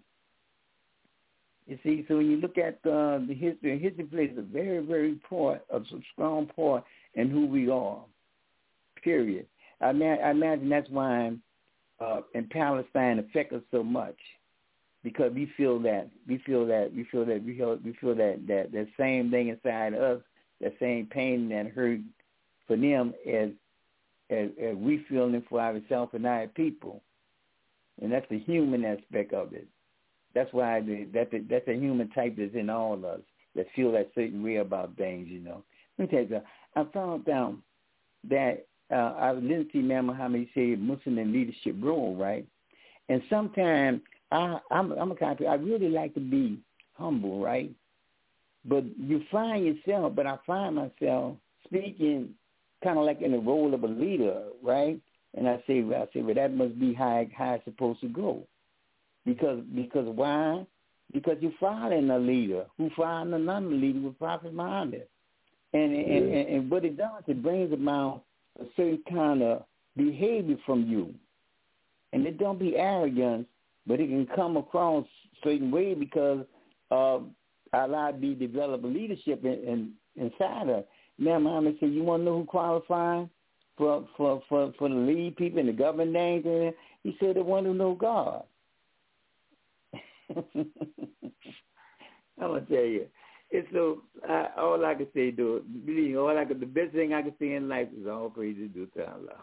You see, so when you look at uh, the history, history plays a very, very part, a strong part in who we are, period. I, ma- I imagine that's why uh, in Palestine affect us so much, because we feel that, we feel that, we feel that, we feel, we feel that, that, that same thing inside us, that same pain and hurt for them as, as, as we feeling for ourselves and our people. And that's the human aspect of it. That's why the, that's, a, that's a human type that's in all of us that feel that certain way about things, you know. Let me tell you something. I found out that uh, I was listening to Imam Muhammad say Muslim in leadership role, right? And sometimes I, I'm, I'm a kind of, I really like to be humble, right? But you find yourself, but I find myself speaking kind of like in the role of a leader, right? And I say, well, I say, well, that must be how, how it's supposed to go. Because because why? Because you're following a leader who following another leader with Prophet Muhammad. And, yeah. and, and, and what it does, it brings about a certain kind of behavior from you. And it don't be arrogance, but it can come across a certain way because uh, Allah be develop leadership in, in, inside her. Now Muhammad said, you want to know who qualified for, for, for, for the lead people and the government names? He said, the one who know God. I'm gonna tell you, it's so. I, all I can say, do believe all I can. The best thing I can say in life is all praise is due to Allah.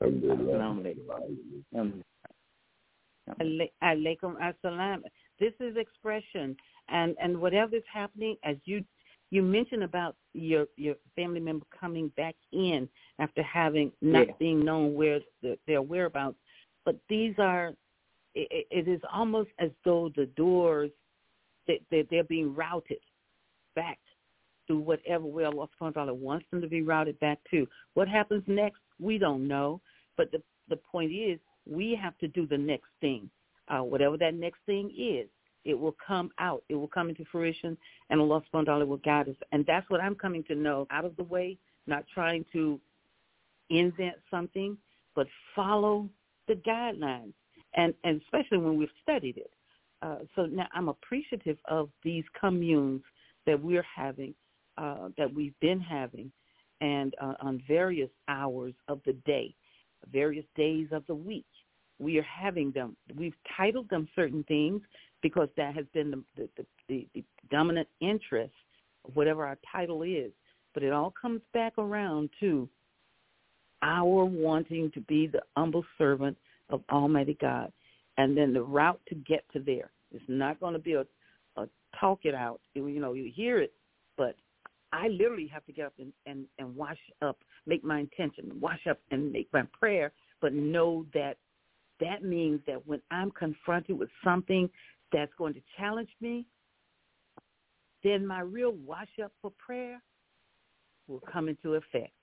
Alaikum assalam. This is expression, and and whatever is happening, as you you mentioned about your your family member coming back in after having not yeah. being known where the, their whereabouts, but these are. It, it is almost as though the doors, they, they, they're being routed back to whatever way Allah subhanahu wa ta'ala wants them to be routed back to. What happens next, we don't know. But the, the point is, we have to do the next thing. Uh, whatever that next thing is, it will come out. It will come into fruition, and Allah subhanahu wa ta'ala will guide us. And that's what I'm coming to know, out of the way, not trying to invent something, but follow the guidelines. And, and especially when we've studied it. Uh, so now I'm appreciative of these communes that we're having, uh, that we've been having, and uh, on various hours of the day, various days of the week. We are having them. We've titled them certain things because that has been the, the, the, the dominant interest of whatever our title is. But it all comes back around to our wanting to be the humble servant of Almighty God. and then the route to get to there. It's not going to be a, a talk it out. You know, you hear it, but I literally have to get up and, and, and wash up, make my intention, wash up and make my prayer, but know that that means that when I'm confronted with something that's going to challenge me, then my real wash up for prayer will come into effect.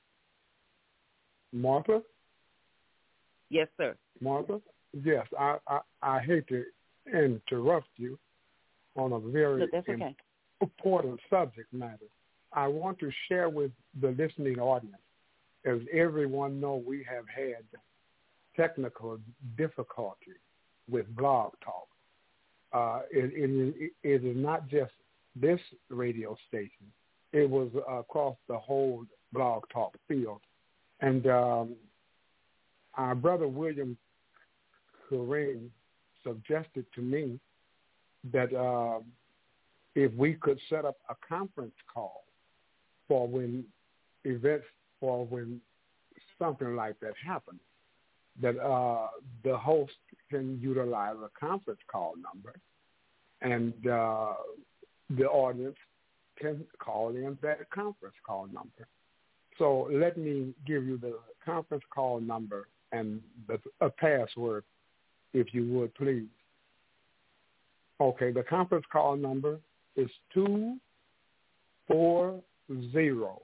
Martha? Yes, sir. Martha? Yes, I, I, I hate to interrupt you on a very no, that's okay. important subject matter. I want to share with the listening audience, as everyone knows, we have had technical difficulty with Blog Talk. Uh, it, it, it is not just this radio station. It was across the whole Blog Talk field. And um, our brother William Kareem suggested to me that uh, if we could set up a conference call for when events, for when something like that happens, that uh, the host can utilize a conference call number, and uh, the audience can call in that conference call number. So let me give you the conference call number and the, a password, if you would, please. Okay, the conference call number is two four zero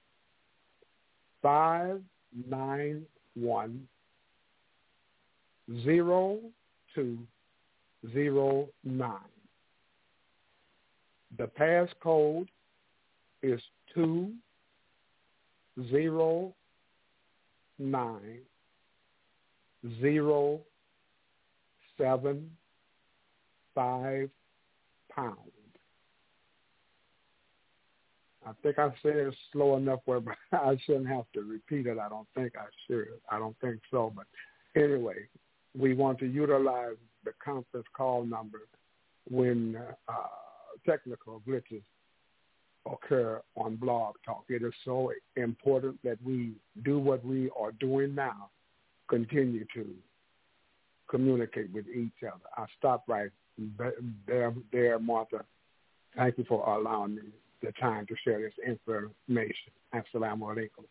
five nine one zero two zero nine. The passcode is two zero nine zero seven five pound. I think I said it slow enough where I shouldn't have to repeat it. I don't think I should. I don't think so. But anyway, we want to utilize the conference call number when uh, technical glitches occur on Blog Talk. It is so important that we do what we are doing now, continue to communicate with each other. I'll stop right there, there, Martha. Thank you for allowing me the time to share this information. Assalamu alaikum.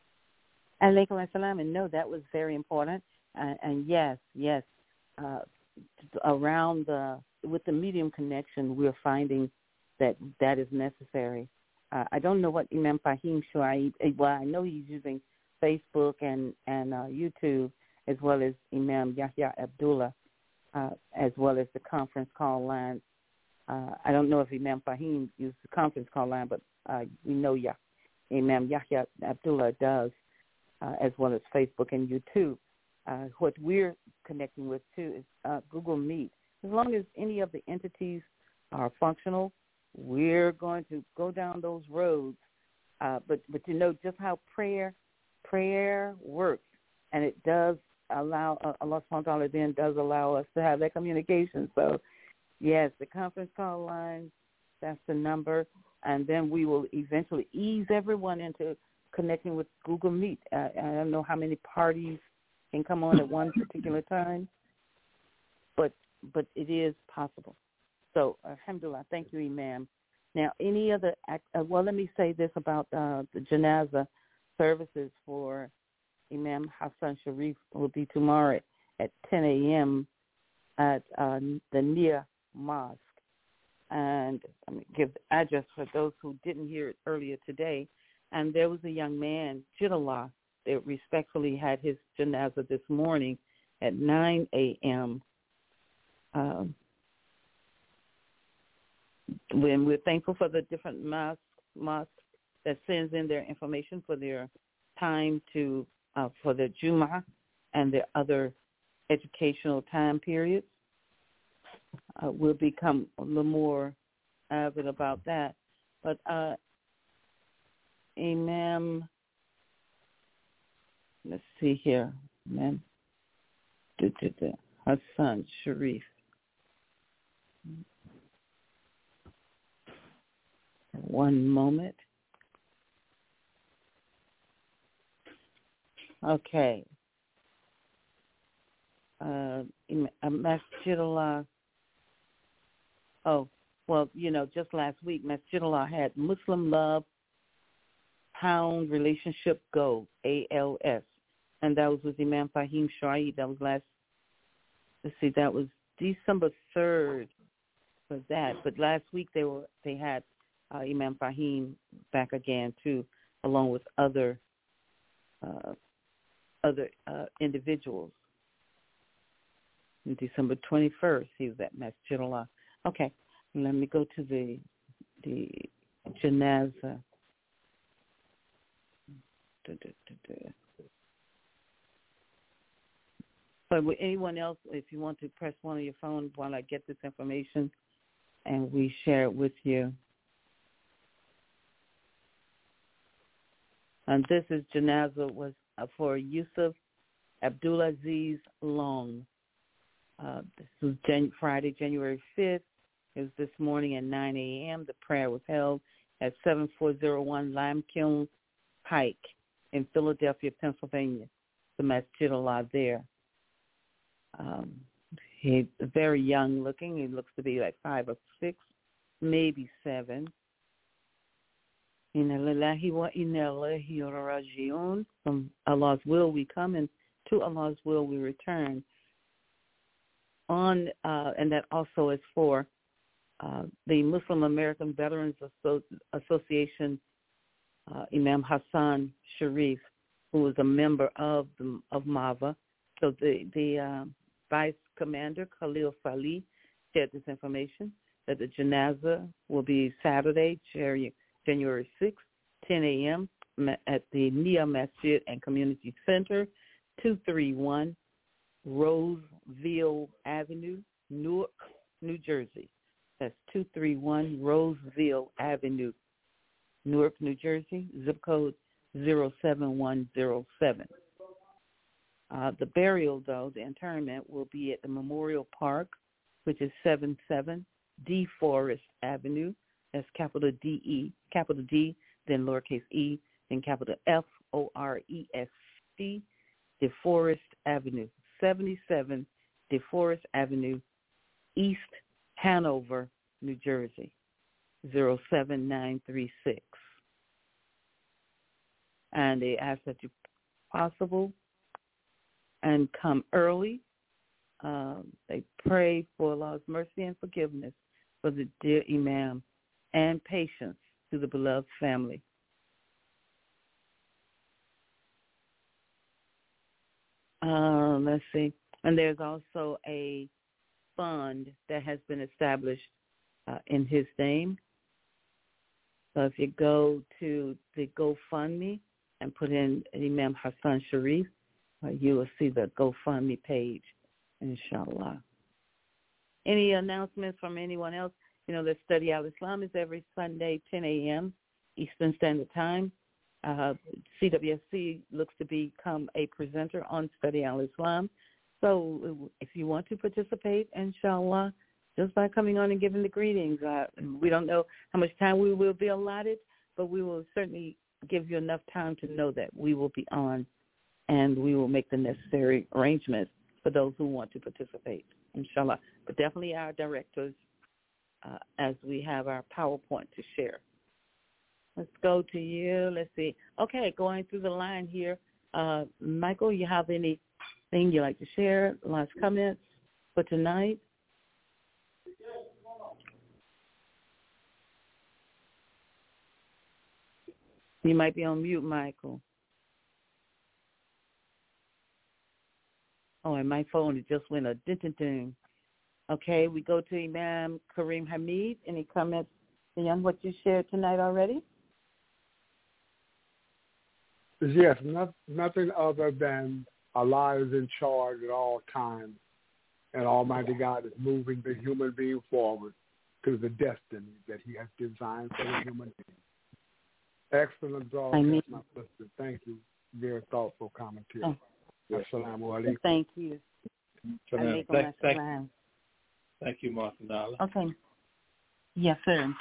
Alaikum assalam. And no, that was very important. Uh, and yes, yes, uh, around the, with the medium connection, we're finding that that is necessary. Uh, I don't know what Imam Fahim Shuaib, well, I know he's using Facebook and, and uh, YouTube, as well as Imam Yahya Abdullah, uh, as well as the conference call line. Uh, I don't know if Imam Fahim uses the conference call line, but uh, we know Yah, Imam Yahya Abdullah does, uh, as well as Facebook and YouTube. Uh, what we're connecting with, too, is uh, Google Meet. As long as any of the entities are functional, we're going to go down those roads. Uh, but, but you know just how prayer prayer works, and it does allow, uh, Allah subhanahu wa ta'ala then does allow us to have that communication. So, yes, the conference call line, that's the number, and then we will eventually ease everyone into connecting with Google Meet. Uh, I don't know how many parties can come on at one particular time, but but it is possible. So, alhamdulillah, thank you, Imam. Now, any other, act, uh, well, let me say this about uh, the Janazah services for Imam Hassan Sharif will be tomorrow at ten a.m. at uh, the Nia Mosque. And I'm going to give the address for those who didn't hear it earlier today. And there was a young man, Jidallah, that respectfully had his Janazah this morning at nine a.m. Um, when we're thankful for the different mosques, mosques that sends in their information for their time to uh, for their Jumu'ah and their other educational time periods. Uh, we'll become a little more avid about that. But uh, Imam, let's see here, Imam Hassan Sharif. One moment. Okay. Uh, uh, Masjidullah. Oh, well, you know, just last week, Masjidullah had Muslim Love Pound Relationship Go, A L S, and that was with Imam Fahim Shoaib. That was last, let's see, that was December third for that. But last week they were they had uh, Imam Fahim back again, too, along with other uh, other uh, individuals. On December twenty-first, he was at Masjidullah. Okay, let me go to the the Janazah. But with anyone else, if you want to press one on your phone while I get this information and we share it with you. And this is Janazah was for Yusuf Abdulaziz Long. Uh, this was Jan- Friday, January fifth. It was this morning at nine a.m. The prayer was held at seven four zero one Lime Kiln Pike in Philadelphia, Pennsylvania, the Masjidullah there. Um, he's very young looking. He looks to be like five or six, maybe seven. Inna lillahi wa inna ilaihi raji'un. From Allah's will we come, and to Allah's will we return. On uh, and that also is for uh, the Muslim American Veterans Asso- Association, uh, Imam Hassan Sharif, who was a member of the, of MAVA. So the the uh, Vice Commander Khalil Salih shared this information that the Janazah will be Saturday, January sixth, ten a.m. at the Nia Masjid and Community Center, two thirty-one Roseville Avenue, Newark, New Jersey. That's two thirty-one Roseville Avenue, Newark, New Jersey, zip code zero seven one zero seven. Uh, the burial, though, the interment, will be at the Memorial Park, which is seventy-seven DeForest Avenue. That's capital D E, capital D, then lowercase e, then capital F O R E S T, DeForest Avenue, seventy-seven DeForest Avenue, East Hanover, New Jersey, zero seven nine three six. And they ask that you possible and come early. Um, they pray for Allah's mercy and forgiveness for the dear Imam and patience to the beloved family. Uh, let's see. And there's also a fund that has been established uh, in his name. So if you go to the GoFundMe and put in Imam Hassan Sharif, uh, you will see the GoFundMe page, inshallah. Any announcements from anyone else? You know, the Study Al-Islam is every Sunday, ten a.m. Eastern Standard Time. Uh, C W S C looks to become a presenter on Study Al-Islam. So if you want to participate, inshallah, just by coming on and giving the greetings. Uh, we don't know how much time we will be allotted, but we will certainly give you enough time to know that we will be on, and we will make the necessary arrangements for those who want to participate, inshallah. But definitely our directors, uh, as we have our PowerPoint to share. Let's go to you. Let's see. Okay, going through the line here. Uh, Michael, you have anything you'd like to share? Last comments for tonight? You might be on mute, Michael. Oh, and my phone it just went a ding-ding-ding. Okay, we go to Imam Kareem Hamid. Any comments beyond what you shared tonight already? Yes, not, nothing other than Allah is in charge at all times, and Almighty God is moving the human being forward to the destiny that he has designed for the human being. Excellent broadcast, my sister. Thank you. Very thoughtful commentary. Oh. Assalamu alaikum. Thank you. Thank, thank, thank, thank you, Martinala. Okay. Yes, sir.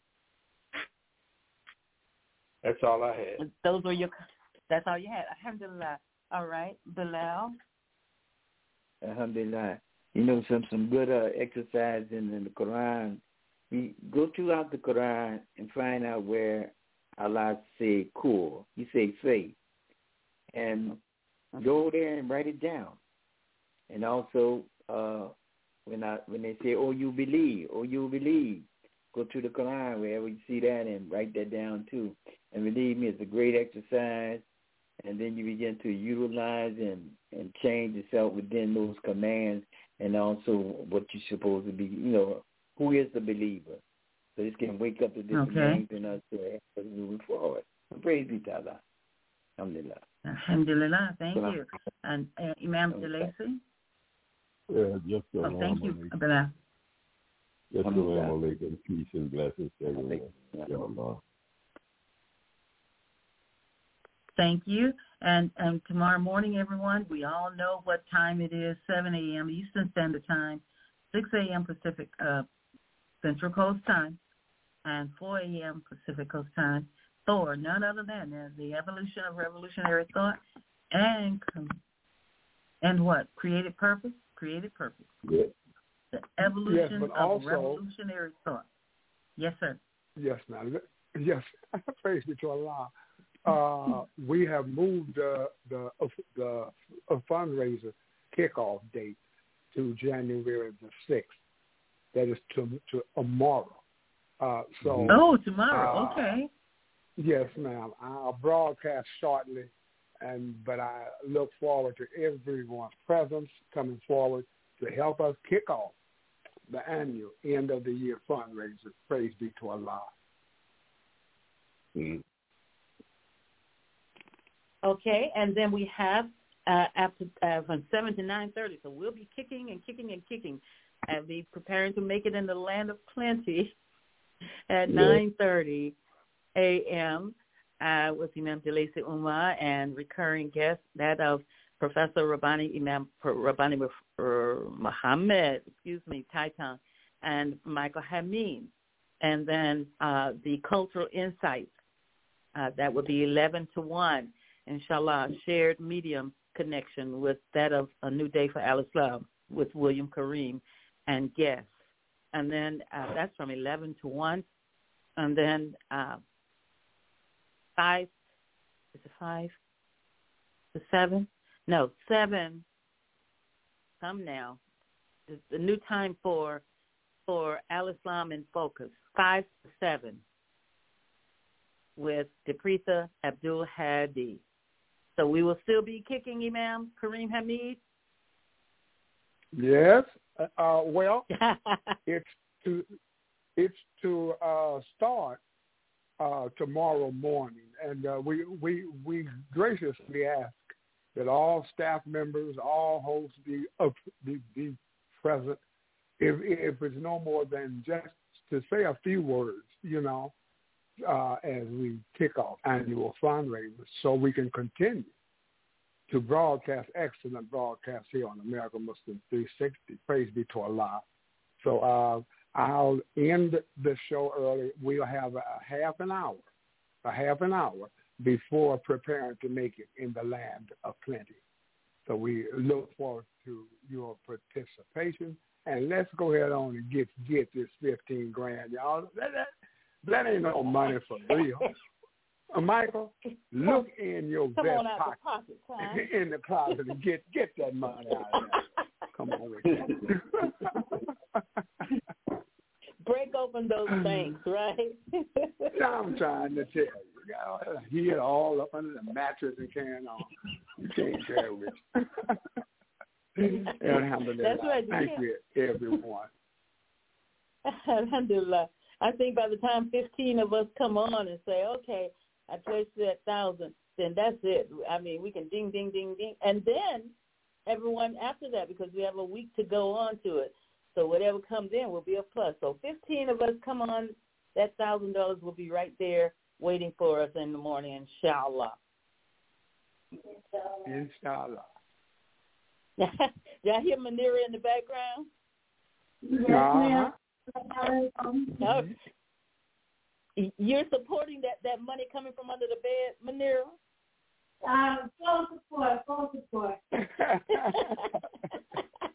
That's all I had. Those were your. That's all you had. Alhamdulillah. All right, Bilal. alhamdulillah. You know, some some good uh, exercise in, in the Quran. We go throughout the Quran and find out where Allah say cool. He say say. And go there and write it down. And also, uh, when I when they say, oh, you believe, oh, you believe, go to the Quran, wherever you see that, and write that down too. And believe me, it's a great exercise. And then you begin to utilize and, and change yourself within those commands, and also what you're supposed to be, you know, who is the believer. So this can wake up the different okay. things in us to help us moving forward. So praise be to Allah. Alhamdulillah. Alhamdulillah. Thank so, you. And uh, Imam Delacey? Yeah, just oh, thank you. Assalamu alaikum. Peace and blessings to everyone. Ya Allah. Thank you. And, and tomorrow morning, everyone, we all know what time it is, seven a.m. Eastern Standard Time, six a.m. Pacific uh, Central Coast Time, and four a.m. Pacific Coast Time. Thor, none other than uh, the evolution of revolutionary thought and and what? Creative purpose? Creative purpose. Yeah. The evolution yes, of also, revolutionary thought. Yes, sir. Yes, ma'am. Yes. Praise be to Allah. Uh, we have moved uh, the uh, the uh, fundraiser kickoff date to January the sixth. That is to to tomorrow. Uh, so. Oh, tomorrow. Uh, okay. Yes, ma'am. I'll broadcast shortly, and but I look forward to everyone's presence coming forward to help us kick off the annual end of the year fundraiser. Praise be to Allah. Mm. Okay, and then we have uh, after uh, from seven to nine thirty. So we'll be kicking and kicking and kicking, and be preparing to make it in the land of plenty at yeah. nine thirty a.m. Uh, with Imam Delacey Umar and recurring guest, that of Professor Rabbani Imam Rabbani Muhammad, excuse me, Titan, and Michael Hameen, and then uh, the cultural insights. Uh, that would be eleven to one. Inshallah, shared medium connection with that of A New Day for Al-Islam with William Kareem and guests. And then uh, that's from eleven to one. And then uh, five, is it five to seven? No, seven, come now. It's the new time for for Al-Islam in Focus, five to seven with Depreetha Abdul Hadi. So we will still be kicking Imam Kareem Hamid? Yes. Uh, well, it's to it's to uh, start uh, tomorrow morning, and uh, we we we graciously ask that all staff members, all hosts be uh, be, be present. If if it's no more than just to say a few words, you know. Uh, as we kick off annual fundraisers, so we can continue to broadcast excellent broadcasts here on American Muslim three sixty. Praise be to Allah. So uh, I'll end the show early. We'll have a half an hour, a half an hour before preparing to make it in the land of plenty. So we look forward to your participation, and let's go ahead on and get get this fifteen grand, y'all. That, that, That ain't no money for real. Uh, Michael, look in your Come vest on out pocket, the pocket in the closet, and get get that money out of there. Come on with you. Break open those banks, right? I'm trying to tell you. You got heat all up under the mattress and carrying on. You can't carry with you. Alhamdulillah. That's right. Thank you, everyone. Alhamdulillah. I think by the time fifteen of us come on and say, okay, I pledged that thousand, then that's it. I mean, we can ding, ding, ding, ding. And then everyone after that, because we have a week to go on to it. So whatever comes in will be a plus. So fifteen of us come on, that one thousand dollars will be right there waiting for us in the morning, inshallah. Inshallah. Did I hear Manira in the background? Yes, ma'am. No. You're supporting that, that money coming from under the bed, Manira? Um, full support, full support.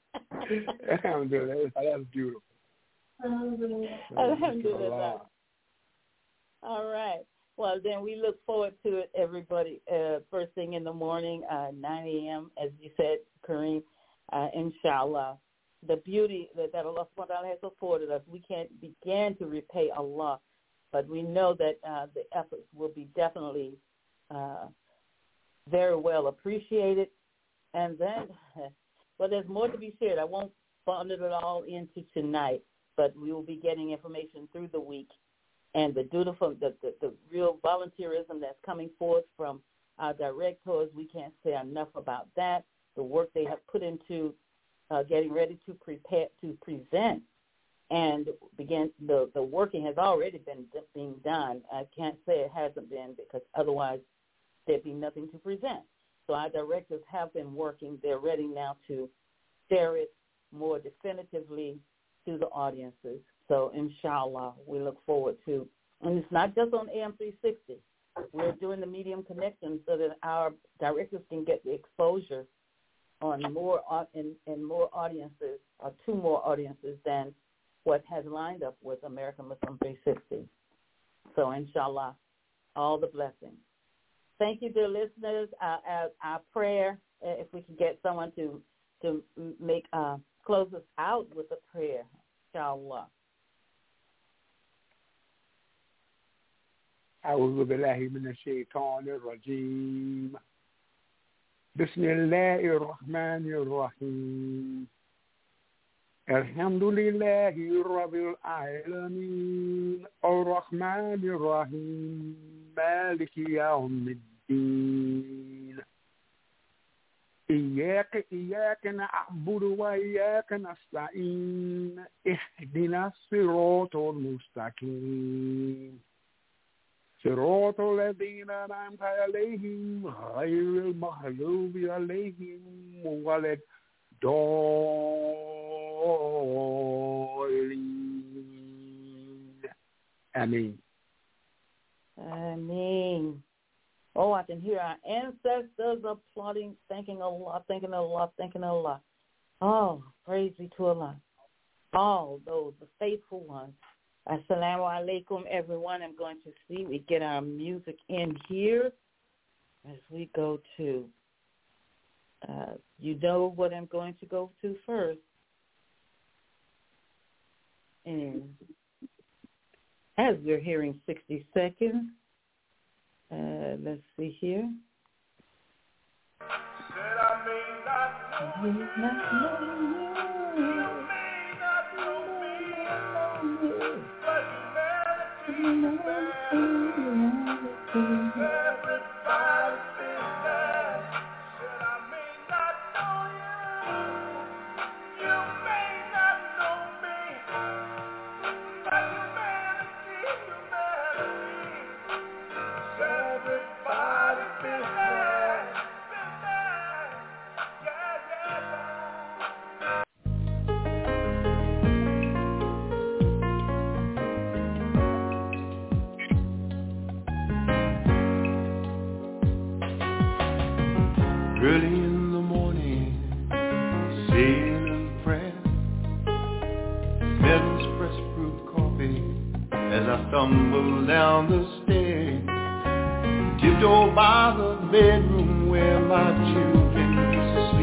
Alhamdulillah. That's beautiful. Alhamdulillah. All right. Well, then we look forward to it, everybody, uh, first thing in the morning, uh, nine a.m., as you said, Kareem, uh, inshallah. The beauty that, that Allah subhanahu wa ta'ala has afforded us, we can't begin to repay Allah, but we know that uh, the efforts will be definitely uh, very well appreciated. And then, well, there's more to be shared. I won't bundle it all into tonight, but we will be getting information through the week. And the dutiful, the, the, the real volunteerism that's coming forth from our directors, we can't say enough about that. The work they have put into uh, getting ready to prepare to present, and begin the the working has already been being done. I can't say it hasn't been, because otherwise there'd be nothing to present. So our directors have been working. They're ready now to share it more definitively to the audiences. So, inshallah, we look forward to, and it's not just on A M three sixty. We're doing the medium connection so that our directors can get the exposure on more in, in more audiences, or two more audiences than what has lined up with American Muslim three sixty. So, inshallah, all the blessings. Thank you, dear listeners. Our, our, our prayer, if we can get someone to to make uh, close us out with a prayer, inshallah. أعوذ بالله من الشيطان الرجيم بسم الله الرحمن الرحيم الحمد لله رب العالمين الرحمن الرحيم مالك يوم الدين إياك إياك نعبد وإياك نستعين اهدنا الصراط المستقيم صراط الذين أنعمت عليهم غير المغضوب عليهم ولا الضالين. Ameen. Ameen. Oh, I can hear our ancestors applauding, thanking Allah, thanking Allah, thanking Allah. Oh, praise be to Allah. All those, the faithful ones. Assalamu alaikum, everyone. I'm going to see we get our music in here as we go to, uh, you know what I'm going to go to first. And as we're hearing sixty seconds, uh, let's see here. Early in the morning, saying a prayer, smelling fresh brewed coffee as I stumble down the stairs, tiptoe by the bedroom where my children used to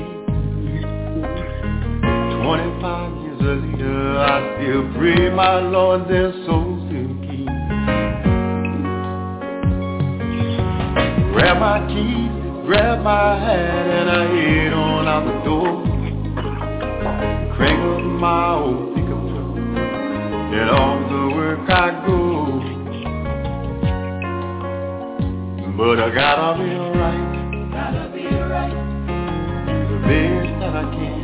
sleep. Twenty-five years later, I still pray my Lord their souls to keep. Grab my keys, grab my hat and I head on out the door. Crank up my old pickup truck and on the work I go. But I gotta be right, gotta be right, do the best that I can.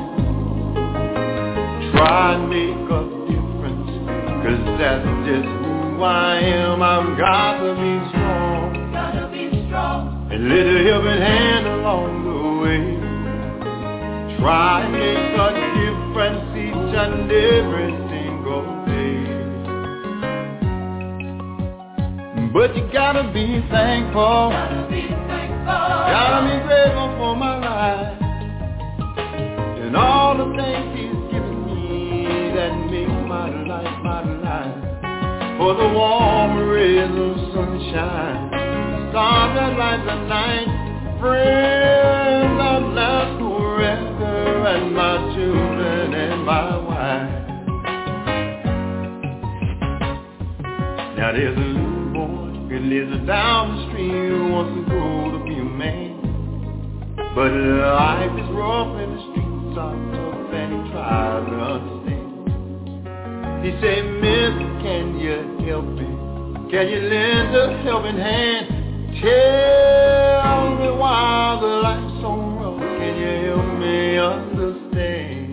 Try and make a difference, cause that's just who I am. I've got to be strong, gotta be strong, and let a helping hand along the way. Try and make a difference each and every single day. But you gotta be thankful, gotta be thankful, gotta be grateful for my life and all the things He's given for the warm rays of sunshine, stars that light the night, friends that last forever, and my children and my wife. Now there's a little boy who lives down the street who wants to grow to be a man, but life is rough and the streets are tough and he tries to understand. He said, Miss, can you help me? Can you lend a helping hand? Tell me why the life's so rough. Can you help me understand?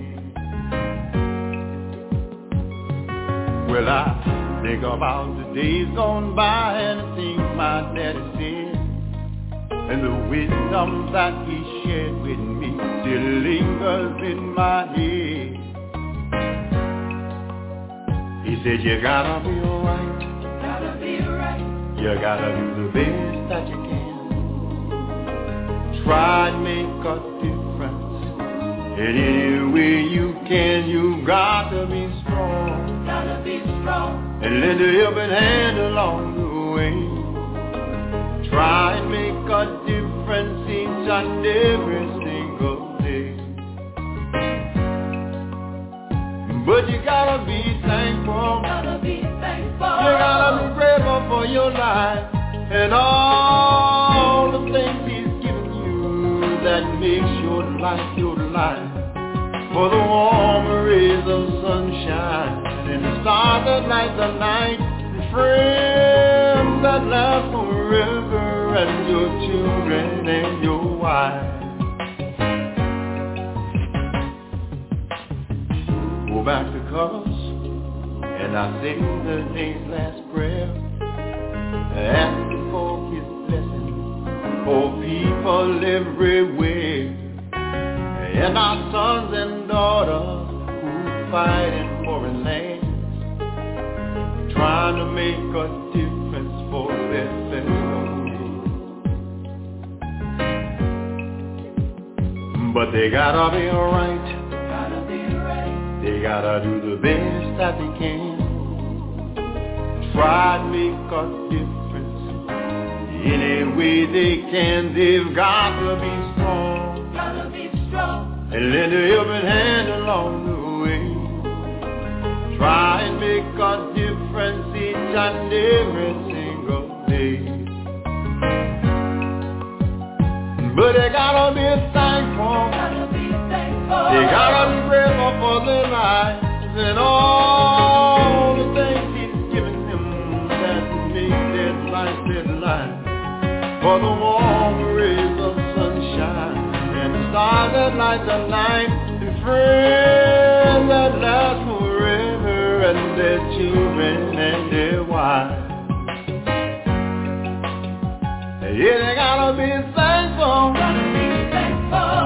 Well, I think about the days gone by and the things my daddy said, and the wisdom that he shared with me still lingers in my head. He said, you gotta be alright, gotta be right. You gotta do the best that you can. Try and make a difference in any way you can. You gotta be strong, gotta be strong, and lend a helping hand along the way. Try and make a difference each and every single day. But you gotta be thankful, gotta be thankful. You gotta be grateful for your life and all the things he's given you that makes your life your life. For the warm rays of sunshine and the stars that light the night, and friends that last forever, and your children and your wife. Go back to colors, and I say the day's last prayer, asking for his blessing for people everywhere, and our sons and daughters who fight in foreign lands, trying to make a difference for their fellow men. But they gotta be alright, they gotta do the best that they can. Try to make a difference any way they can. They've got to be strong, gotta be strong, and lend a helping hand along the way. Try and make a difference each and every single day. But they gotta be thankful, gotta be thankful. They gotta be grateful for their lives and all the things he's given them that make their life their life. For the warm rays of sunshine and the stars that light the night, and friends that last forever, and their children and their wives. Yeah, they gotta be thankful, gotta be thankful.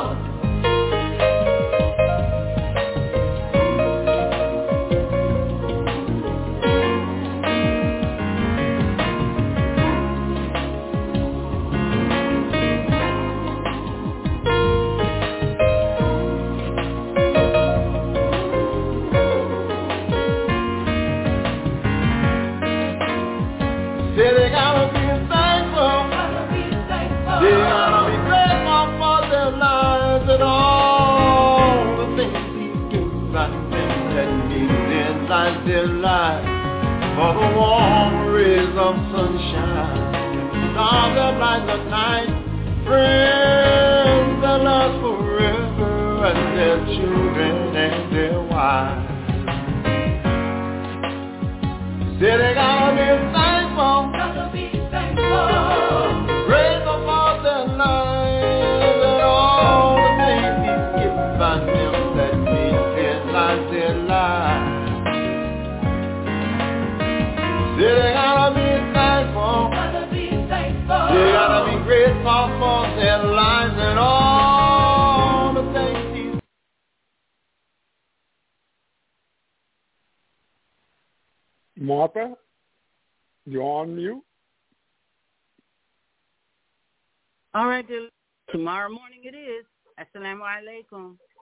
Say they gotta be thankful, gotta be thankful. They gotta be grateful for their lives and all the things he gives them that make their life their life. For the warm rays of sunshine, stars that light the night, friends that last forever, and their children and their wives. Say they gotta be thankful, gotta be thankful, grateful for their lives and all the things he's given by them that make their lives their lives. Say they gotta be thankful, gotta be thankful. They gotta be grateful for their lives and all the things he's. Martha, you're on mute. All right, dear. Tomorrow morning it is. Assalamu alaikum.